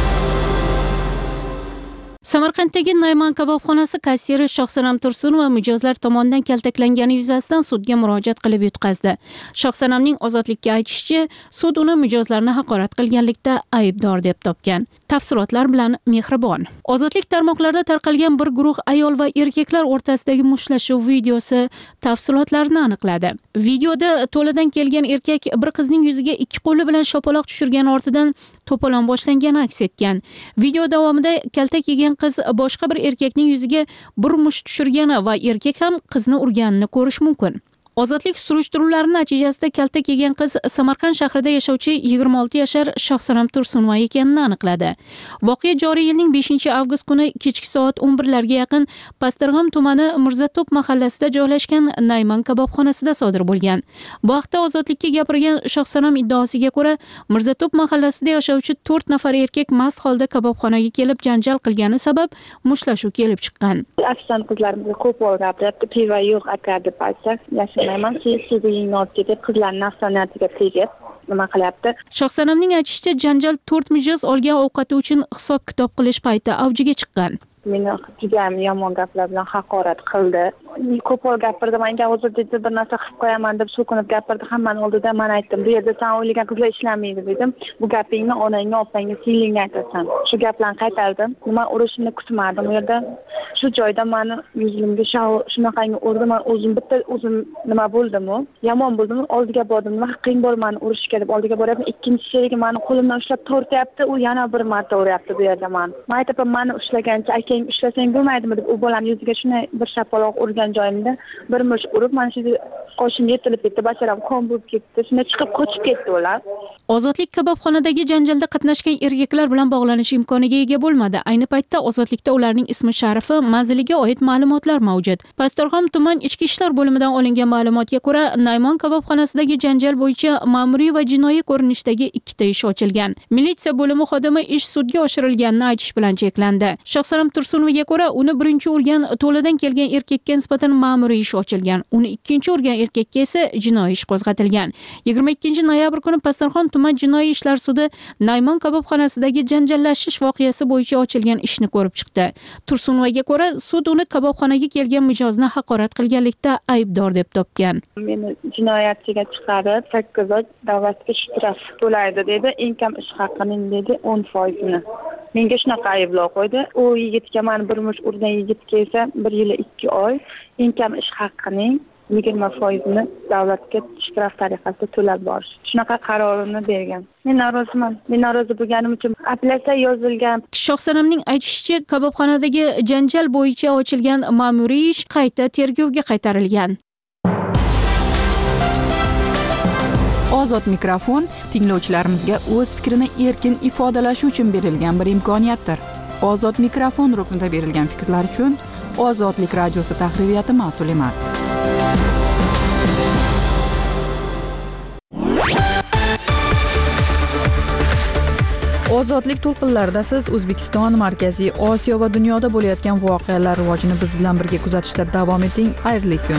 Speaker 7: Samarqanddagi Nayman kabobxonasi kassiri Shohsanam Tursunova mijozlar tomonidan kaltaklangani yuzasidan sudga murojaat qilib yutqazdi. Shohsanamning ozodlikka aytishicha, sud uni mijozlarni haqorat qilganlikda aybdor deb topgan. Tafsilotlar bilan Mehribon. Ozodlik tarmoqlarida tarqalgan bir guruh ayol va erkaklar o'rtasidagi mushtlashuv videosi tafsilotlarini aniqladi. Videoda to'ladan kelgan erkak bir qizning yuziga ikki qo'li bilan shopaloq tushirgan ortidan to'polon boshlangani aks etgan. Video davomida kaltak yegan qiz boshqa bir erkakning yuziga bir musht tushirgani va erkak ham qizni urganini ko'rish mumkin. Ozodlik surishtiruvlari natijasida kaltak yegan qiz Samarqand shahrida yashovchi yigirma olti yashar Shohsanam Tursunova ekanini aniqladi. Voqea joriy yilning beshinchi avgust kuni kechki soat o'n birlarga yaqin Pastarg'om tumani Mirzatop mahallasida joylashgan Nayman kabobxonasida sodir bo'lgan. Bu haqda Ozodlikka gapirgan Shohsanam iddaosiga ko'ra, Mirzatop mahallasida yashovchi to'rt nafar erkak mast holda kabobxonaga kelib janjal qilgani sabab mushtlashuv kelib chiqqan.
Speaker 2: Afson qizlarimiz ko'p o'rgapti, piva yo'q aka deb aytsak, yashamayman, sizga yengib ketib, qizlar nafsoniyatiga tegib nima qilyapti.
Speaker 7: Shohsanamning aytishicha, janjal to'rt mijoz olgan ovqati uchun hisob-kitob qilish payti avjiga chiqqan.
Speaker 2: Meni juda yomon gaplar bilan haqorat qildi. Ko'p gapirdi, menga hozir dedi bir narsa qilib qo'yaman deb so'kinib gapirdi. Hammani oldida men aytdim, bu yerda sen o'ylagan qizlar ishlamaydi dedim. Bu gapingni onangga, opangga, singlingga aytasan. Shu gaplarni qaytardim. Nima urishimni kutmadim. U yerda shu joyda meni yuzimga shunaqangi urdi. Men o'zim bitta o'zim nima bo'ldim-u? Yomon bo'ldim. Oldiga bordim. Nima haqqing bor meni urishga deb oldiga boryapman. Ikkinchi sherigi meni qo'limdan ushlab tortyapti. U yana bir marta uryapti bu yerda meni. Men aytaman, meni ushlagancha ishlasang bo'lmaydimi deb u bolani yuziga shunday bir shapaloq urgan joyimda bir mush urib, mana shu qoshim yetilib ketdi, basharam qon bo'lib ketdi. Shunday chiqib qochib ketdi ular.
Speaker 7: Ozodlik kabobxonadagi janjalda qatnashgan erkaklar bilan bog'lanish imkoniga ega bo'lmadi. Ayni paytda Ozodlikda ularning ismi sharifi, manziliga oid ma'lumotlar mavjud. Pastarg'om tuman ichki ishlar bo'limidan olingan ma'lumotga ko'ra, Nayman kabobxonasidagi janjal bo'yicha ma'muriy va jinoiy ko'rinishdagi ikkita ish ochilgan. Militsiya bo'limi xodimi ish sudga oshirilganini aytish bilan cheklandi. Shohsanam Tursunovaga ko'ra, uni birinchi urgan to'ladan kelgan erkakka nisbatan ma'muriy ish ochilgan. Uni ikkinchi urgan erkakka esa jinoiy ish qo'zg'atilgan. yigirma ikkinchi noyabr kuni Pastarg'om tuman jinoiy ishlar sudi Nayman kabobxonasidagi janjallashish voqeasi bo'yicha ochilgan ishni ko'rib chiqdi. Tursunovaga ko'ra, sud uni kabobxonaga kelgan mijozni haqorat qilganlikda aybdor deb topgan.
Speaker 2: Meni jinoyatchiga chiqarib, sakkiz oy davlatga shtraf to'laydi dedi. Eng kam ish haqining dedi o'n foizini. Menga shunaqa ayblov qo'ydi. U yigitga, meni bir mush urgan yigitga esa bir yil ikki oy eng kam ish haqining yigirma foizini davlatga shtraf tariqasida to'lab borish. Shunaqa qarorini bergan. Men noroziman. Men norozi bo'lganim uchun apellyatsiya yozilgan.
Speaker 7: Shohsanamning aytishicha, kabobxonadagi janjal bo'yicha ochilgan ma'muriy ish qayta tergovga qaytarilgan.
Speaker 1: Ozod mikrofon tinglovchilarimizga o'z fikrini erkin ifodalashi uchun berilgan bir imkoniyatdir. Ozod mikrofon ruknida berilgan fikrlar uchun Ozodlik radiosi tahririyati mas'ul emas. Ozodlik to'lqinlarida siz O'zbekiston, Markaziy Osiyo va dunyoda bo'layotgan voqealar rivojini biz bilan birga kuzatishda davom eting. Xayrli kun.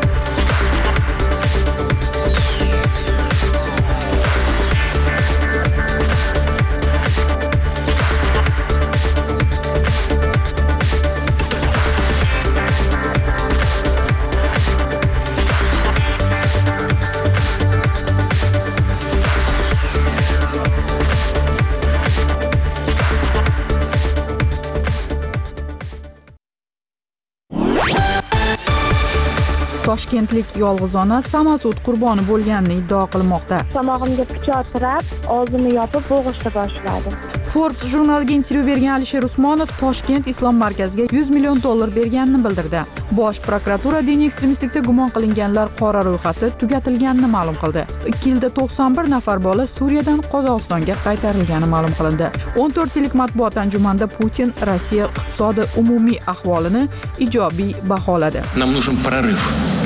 Speaker 1: Toshkentlik yolg'izona samosud qurboni bo'lganini iddao qilmoqda.
Speaker 2: Tomog'imga pichoq tirab, og'zimni yopib bo'g'ishni boshladi.
Speaker 1: Forbes jurnaliga intervyu bergan Alisher Usmonov Toshkent islom markaziga yuz million dollar berganini bildirdi. Bosh prokuratura diniy ekstremistlikda gumon qilinganlar qora ro'yxati tugatilganini ma'lum qildi. ikki yilda to'qson bir nafar bola Suriyadan Qozog'istonga qaytarilgani ma'lum qilindi. o'n to'rt yillik matbuot anjumanida Putin Rossiya iqtisodi umumiy ahvolini ijobiy baholadi.
Speaker 3: Нам нужен прорыв.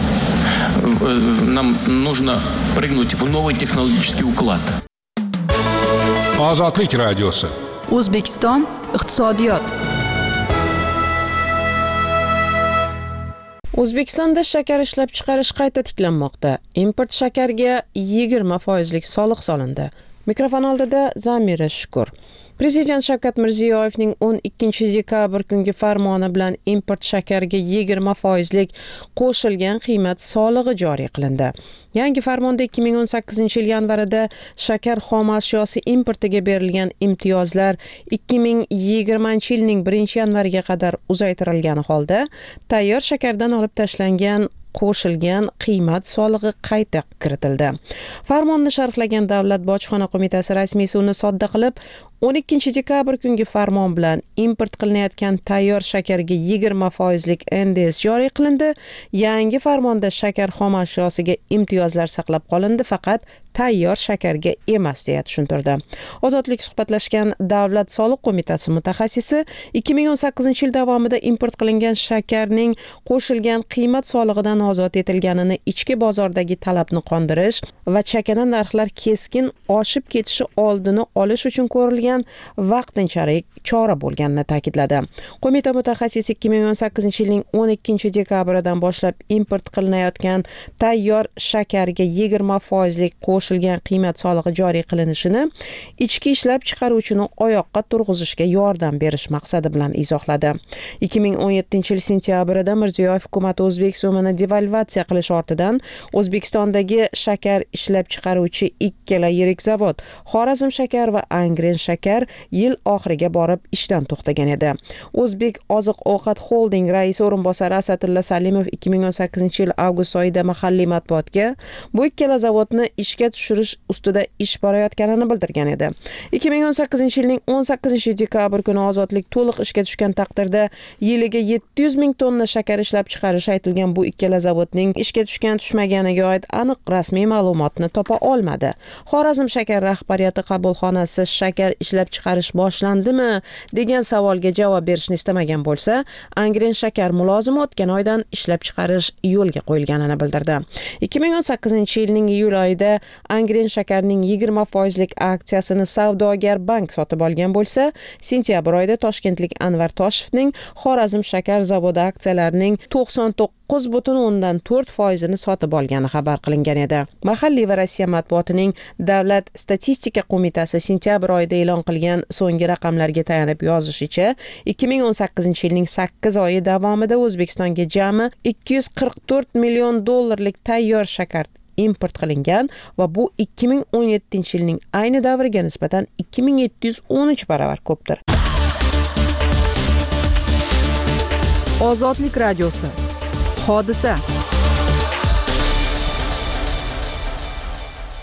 Speaker 3: Нам нужно прыгнуть в новый технологический уклад.
Speaker 10: Ozodlik radiosi.
Speaker 11: O'zbekiston iqtisodiyot.
Speaker 5: O'zbekistonda shakar ishlab chiqarish qayta tiklanmoqda. Import shakarga yigirma foizlik soliq solindi. Mikrofon oldida Zamira Shukur. Prezident Shavkat Mirziyoyevning o'n ikkinchi dekabr kungi farmoni bilan import shakarga yigirma foizlik qo'shilgan qiymat solig'i joriy qilindi. Yangi farmonda ikki ming o'n sakkizinchi yil yanvarida shakar xom ashyosi importiga berilgan imtiyozlar ikki ming yigirmanchi yilning birinchi yanvariga qadar uzaytirilgani holda tayyor shakardan olib tashlangan qo'shilgan qiymat solig'i qayta kiritildi. Farmonni sharhlagan Davlat bojxona qo'mitasi rasmiysi uni sodda qilib, o'n ikkinchi dekabr kungi farmon bilan import qilinayotgan tayyor shakarga yigirma foizlik N D S joriy qilindi. Yangi farmonda shakar xom ashyosiga imtiyozlar saqlab qolindi, faqat tayyor shakarga emas deya tushuntirdi. Ozodlik suhbatlashgan Davlat soliq qo'mitasi mutaxassisi ikki ming o'n sakkizinchi yil davomida import qilingan shakarning qo'shilgan qiymat solig'idan ozod etilganini, ichki bozordagi talabni qondirish va chakana narxlar keskin oshib ketishi oldini olish uchun ko'rilgan vaqtinchalik chora bo'lganini ta'kidladi. Qo'mita mutaxassisi ikki ming o'n sakkizinchi yilning o'n ikkinchi dekabridan boshlab import qilinayotgan tayyor shakarga yigirma foizlik qo'shilgan qiymat solig'i joriy qilinishini ichki ishlab chiqaruvchini oyoqqa turg'izishga yordam berish maqsadi bilan izohladi. ikki ming o'n yettinchi yil sentyabrida Mirziyoyev hukumati o'zbek so'mini devalvatsiya qilish ortidan O'zbekistondagi shakar ishlab chiqaruvchi ikkala yirik zavod, Xorazm shakar va Angren shakar yil oxiriga borib ishdan to'xtagan edi. O'zbek oziq-ovqat holding raisi o'rinbosari Asadulla Salimov ikki ming o'n sakkizinchi yil avgust oyida mahalliy matbuotga bu ikkala zavodni ishga tushirish ustida ish borayotganini bildirgan edi. ikki ming o'n sakkizinchi yilning o'n sakkizinchi dekabr kuni ozodlik to'liq ishga tushgan taqdirda yiliga yetti yuz ming tonna shakar ishlab chiqarish aytilgan bu ikkala zavodning ishga tushgan tushmaganiga oid aniq rasmiy ma'lumotni topa olmadi. Xorazm shakar rahbariyati qabulxonasi shakar ishlab chiqarish boshlandimi degan savolga javob berishni istamagan bo'lsa, Angren shakar mulozimi o'tgan oydan ishlab chiqarish yo'lga qo'yilganini bildirdi. ikki ming o'n sakkizinchi yilning iyul oyida Angren shakarning yigirma foizlik aksiyasini savdogar bank sotib olgan bo'lsa, sentyabr oyida toshkentlik Anvar Toshevning Xorazm shakar zavodi aksiyalarining to'qson to'qqiz butun o'ndan to'rt foizini sotib olgani xabar qilingan edi. Mahalliy va Rossiya matbuotining Davlat statistika qo'mitasi sentyabr oyida e'lon qilgan so'nggi raqamlarga tayanib yozishicha, ikki ming o'n sakkizinchi yilning sakkiz oyi davomida O'zbekistonga jami ikki yuz qirq to'rt million dollarlik tayyor shakar import qilingan va bu ikki ming o'n yettinchi yilning ayni davriga nisbatan ikki ming yetti yuz o'n uch baravar ko'pdir.
Speaker 1: Ozodlik radiosi. Hodisa.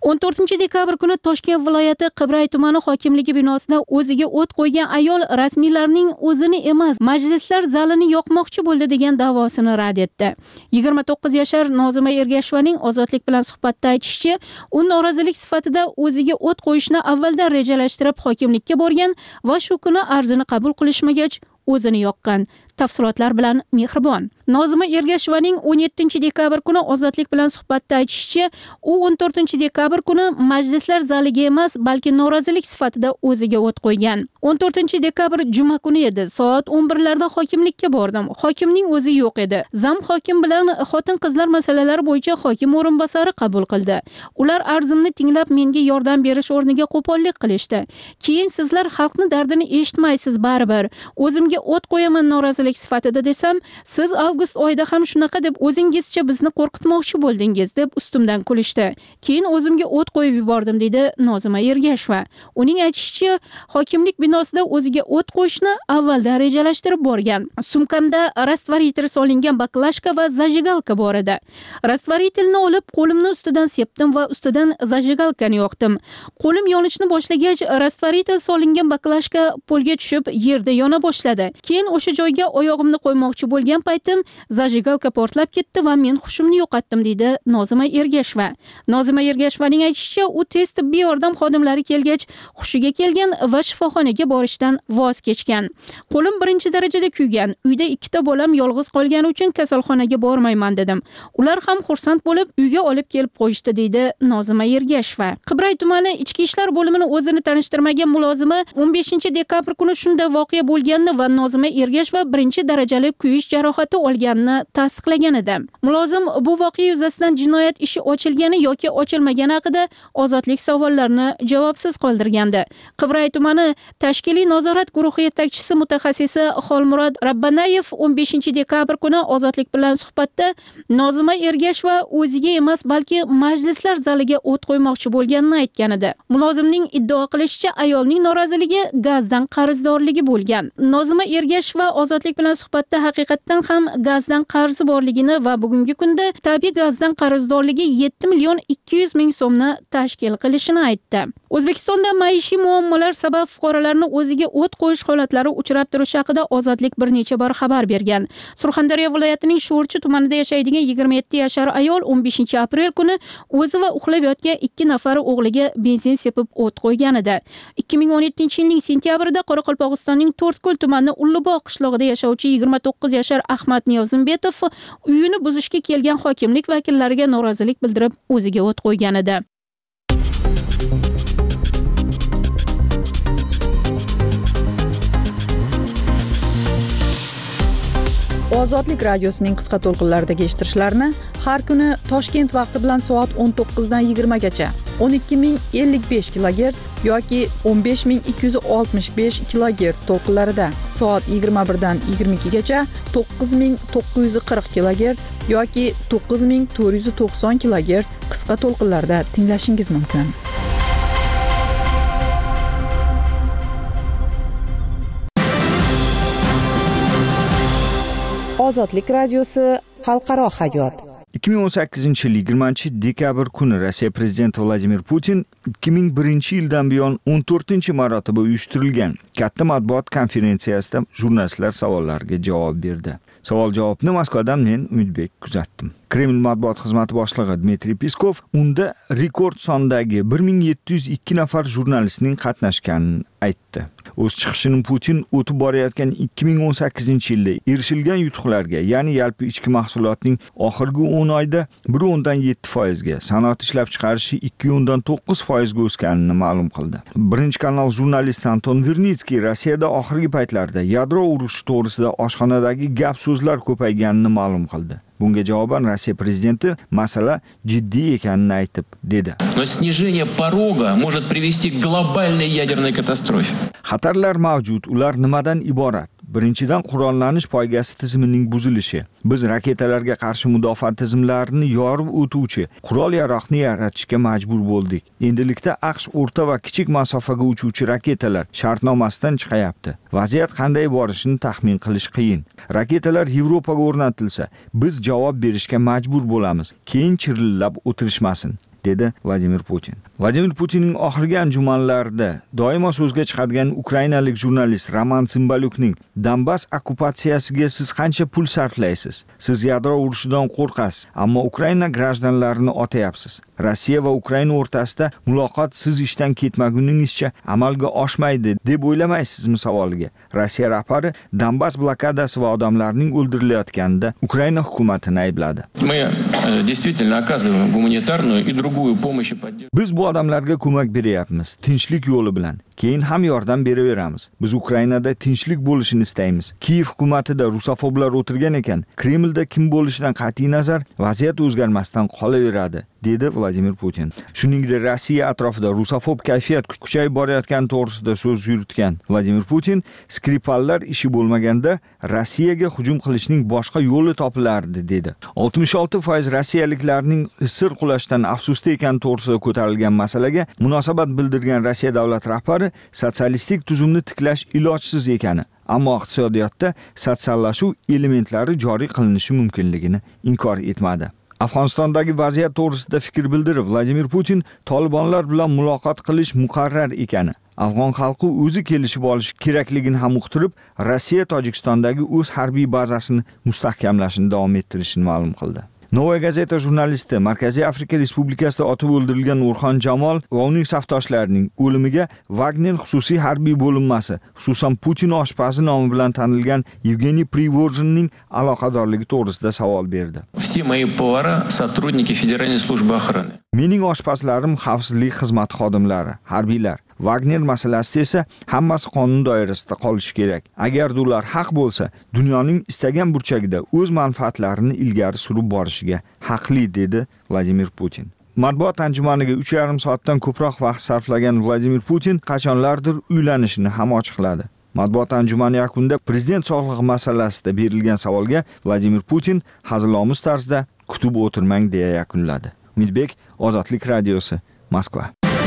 Speaker 7: o'n to'rtinchi dekabr kuni Toshkent viloyati Qibray tumani hokimligi binosida o'ziga o't qo'ygan ayol rasmiylarning o'zini emas, majlislar zalini yoqmoqchi bo'ldi degan da'vosini rad etdi. yigirma to'qqiz yashar Nozima Ergashovaning Ozodlik bilan suhbatda aytishicha, u norozilik sifatida o'ziga o't qo'yishni avvaldan rejalashtirib hokimlikka borgan va shu kuni arzini qabul qilishmagach o'zini yoqqan. Tafsilotlar bilan Mehribon. Nozima Ergashovaning o'n yettinchi dekabr kuni Ozodlik bilan suhbatda aytishicha, u o'n to'rtinchi dekabr kuni majlislar zaliga emas, balki norozilik sifatida o'ziga o't qo'ygan. o'n to'rtinchi dekabr juma kuni edi. Soat o'n birlarda hokimlikka bordim. Hokimning o'zi yo'q edi. Zam hokim bilan xotin-qizlar masalalari bo'yicha hokim o'rinbosari qabul qildi. Ular arzimni tinglab menga yordam berish o'rniga qo'pollik qilishdi. Keyin sizlar xalqning dardini eshitmaysiz baribir. O'zimga o't qo'yaman norozilik sifatida desam, siz avgust oyida ham shunaqa deb o'zingizcha bizni qo'rqitmoqchi bo'ldingiz deb ustimdan kulishdi. Keyin o'zimga o't qo'yib yubordim dedi Nozima Ergashova. Uning aytishicha, hokimlik binosida o'ziga o't qo'yishni avvaldan rejalashtirib borgan. Sumkamda rastvoritel solingan baklashka va zajigalka bor edi. Rastvoritelni olib qo'limni ustidan sepdim va ustidan zajigalkani yoqdim. Qo'lim yonishni boshlagach, rastvoritel solingan baklashka polga tushib yerda yona boshladi. Keyin o'sha joyga oyog'imni qo'ymoqchi bo'lgan paytim zajigalka portlab ketdi va men hushimni yo'qotdim deydi Nozima Ergashova. Nozima Ergashovaning aytishicha, u tez tibbiy yordam xodimlari kelgach hushiga kelgan va shifoxonaga borishdan voz kechgan. Qo'lim birinchi darajada kuygan. Uyda ikkita bolam yolg'iz qolgani uchun kasalxonaga bormayman dedim. Ular ham xursand bo'lib uyga olib kelib qo'yishdi deydi Nozima Ergashova. Qibray tumani ichki ishlar bo'limini o'zini tanishtirmagan mulozimi o'n beshinchi dekabr kuni shunday voqea bo'lganini va Nozima Ergashova birinchi darajali kuyish jarohati olganini tasdiqlagan edi. Mulozim bu voqea yuzasidan jinoyat ishi ochilgani yoki ochilmagani haqida ozodlik savollarini javobsiz qoldirgandi. Qibray tumani tashkiliy nazorat guruhi yetakchisi mutaxassisi Xolmurod Rabbanayev o'n beshinchi dekabr kuni Ozodlik bilan suhbatda Nozima Ergashova o'ziga emas, balki majlislar zaliga o't qo'ymoqchi bo'lganini aytgan edi. Mulozimning iddao qilishicha, ayolning noroziligi gazdan qarzdorligi bo'lgan. Nozima Ergashova Ozodlik bilan suhbatda haqiqatdan ham gazdan qarzi borligini va bugungi kunda tabiiy gazdan qarzdorligi yetti million ikki yuz ming so'mni tashkil qilishini aytdi. O'zbekistonda maishiy muammolar sabab fuqarolarni o'ziga o't qo'yish holatlari uchrab turishi haqida Ozodlik bir necha bor xabar bergan. Surxondaryo viloyatining Sho'rchi tumanida yashaydigan yigirma yetti yashar ayol o'n beshinchi aprel kuni o'zi va uxlab yotgan ikki nafar o'g'liga benzin sepib o't qo'ygan edi. ikki ming o'n yettinchi yilning sentyabrida Qoraqalpog'istonning To'rtko'l tumanining Ulluboq qishlog'ida yashovchi yigirma to'qqiz yashar Ahmad Niyozmbetov uyini buzishga kelgan hokimlik vakillariga norozilik bildirib o'ziga o't qo'ygan edi.
Speaker 1: Ozodlik radiosining qisqa to'lqinlaridagi eshittirishlarni har kuni Toshkent vaqti bilan soat o'n to'qqizdan yigirma gacha o'n ikki ming ellik besh kilogerts yoki o'n besh ming ikki yuz oltmish besh kilogerts to'lqinlarida, soat yigirma birdan yigirma ikki gacha to'qqiz ming to'qqiz yuz qirq kilogerts yoki to'qqiz ming to'rt yuz to'qson kilogerts qisqa to'lqinlarda tinglashingiz mumkin. Ozodlik radiosi xalqaro hayot.
Speaker 12: ikki ming o'n sakkizinchi yil yigirmanchi dekabr kuni Rossiya prezidenti Vladimir Putin ikki ming birinchi yildan buyon o'n to'rtinchi marotaba uyushtirilgan katta matbuot konferensiyasida jurnalistlar savollariga javob berdi. Savol-javobni Moskvadan men Umidbek kuzatdim. Kreml matbuot xizmati boshlig'i Dmitriy Peskov unda rekord sondagi bir ming yetti yuz ikki nafar jurnalistning qatnashganini aytdi. O'z chiqishini Putin o'tib borayotgan ikki ming o'n sakkizinchi yilda erishilgan yutuqlarga, ya'ni yalpi ichki mahsulotning oxirgi o'n oyda bir o'ndan yetti foizga, sanoat ishlab chiqarishi ikki o'ndan to'qqiz foizga o'sganini ma'lum qildi. Birinchi kanal jurnalisti Anton Vernitskiy Rossiyada oxirgi paytlarda yadro urushi to'g'risida oshxonadagi gap so'zlar ko'payganini ma'lum qildi. Bunga javoban Rossiya prezidenti masala jiddiy ekanini aytib dedi.
Speaker 3: Но снижение порога может привести к глобальной ядерной катастрофе.
Speaker 12: Xatarlar mavjud. Ular nimadan iborat? Birinchidan, qurollanish poygasi tizimining buzilishi. Biz raketalarga qarshi mudofaa tizimlarini yorib o'tuvchi qurol-yaroqni yaratishga majbur bo'ldik. Endilikda AQSh o'rta va kichik masofaga uchuvchi raketalar shartnomasidan chiqayapti. Vaziyat qanday borishini taxmin qilish qiyin. Raketalar Yevropaga o'rnatilsa, biz javob berishga majbur bo'lamiz. Keyin chirillab o'tirishmasin. dedi Vladimir Putin. Vladimir Putinning oxirgi anjumanlarida doimo so'zga chiqadigan ukrainalik jurnalist Roman Tsimbalyukning Donbass okkupatsiyasiga siz qancha pul sarflaysiz? Siz yadro urushidan qo'rqasiz, ammo Ukraina grajdanlarini otayapsiz. Rossiya va Ukraina o'rtasida muloqot siz ishdan ketmaguningizcha amalga oshmaydi deb o'ylamaysizmi savoliga Rossiya rahbari Donbass blokadasi va odamlarning o'ldirilayotganida Ukraina hukumatini aybladi.
Speaker 3: Мы действительно оказываем гуманитарную и другую помощь и поддержку.
Speaker 12: Biz bu odamlarga ko'mak beryapmiz, tinchlik yo'li bilan. Keyin ham yordam beraveramiz. Biz Ukrainada tinchlik bo'lishini istaymiz. Kiyev hukumatida rusofoblar o'tirgan ekan, Kremlda kim bo'lishidan qat'iy nazar vaziyat o'zgarmasdan qolaveradi, dedi Vladimir Putin. Shuningdek, Rossiya atrofida rusofob kayfiyat kuchayib borayotgani to'g'risida so'z yuritgan Vladimir Putin, Skripallar ishi bo'lmaganda Rossiyaga hujum qilishning boshqa yo'li topilardi, dedi. oltmish olti foiz rossiyaliklarning sir qulashdan afsusda ekani to'g'risida ko'tarilgan masalaga munosabat bildirgan Rossiya davlat rahbari sotsialistik tuzumni tiklash ilojsiz ekani, ammo iqtisodiyotda sotsiallashuv elementlari joriy qilinishi mumkinligini inkor etmadi. Afg'onistondagi vaziyat to'g'risida fikr bildirib, Vladimir Putin Tolibonlar bilan muloqot qilish muqarrar ekani, afg'on xalqi o'zi kelishib olishi kerakligini ham uqtirib, Rossiya Tojikistondagi o'z harbiy bazasini mustahkamlashni davom ettirishini ma'lum qildi. Novaya gazeta jurnalisti Markaziy Afrika Respublikasida otib o'ldirilgan O'rxon Jamol va uning safdoshlarining o'limiga Wagner xususiy harbiy bo'linmasi, xususan Putin oshpazi nomi bilan tanilgan Yevgeniy Prigozhinning aloqadorligi to'g'risida savol berdi.
Speaker 3: Все мои повара сотрудники Федеральной службы охраны.
Speaker 12: Mening oshpazlarim xavfsizlik xizmati xodimlari, harbiylar. Wagner masalasida esa hammasi qonun doirasida qolishi kerak. Agar ular haq bo'lsa, dunyoning istagan burchagida o'z manfaatlarini ilgari surib borishiga haqli, dedi Vladimir Putin. Matbuot anjumaniga uch yarim soatdan ko'proq vaqt sarflagan Vladimir Putin qachonlardir uylanishini ham ochiqladi. Matbuot anjumani yakunida prezident sog'lig'i masalasida berilgan savolga Vladimir Putin hazilomuz tarzda kutib o'tirmang deya yakunladi. Umidbek, Ozodlik radiosi, Moskva.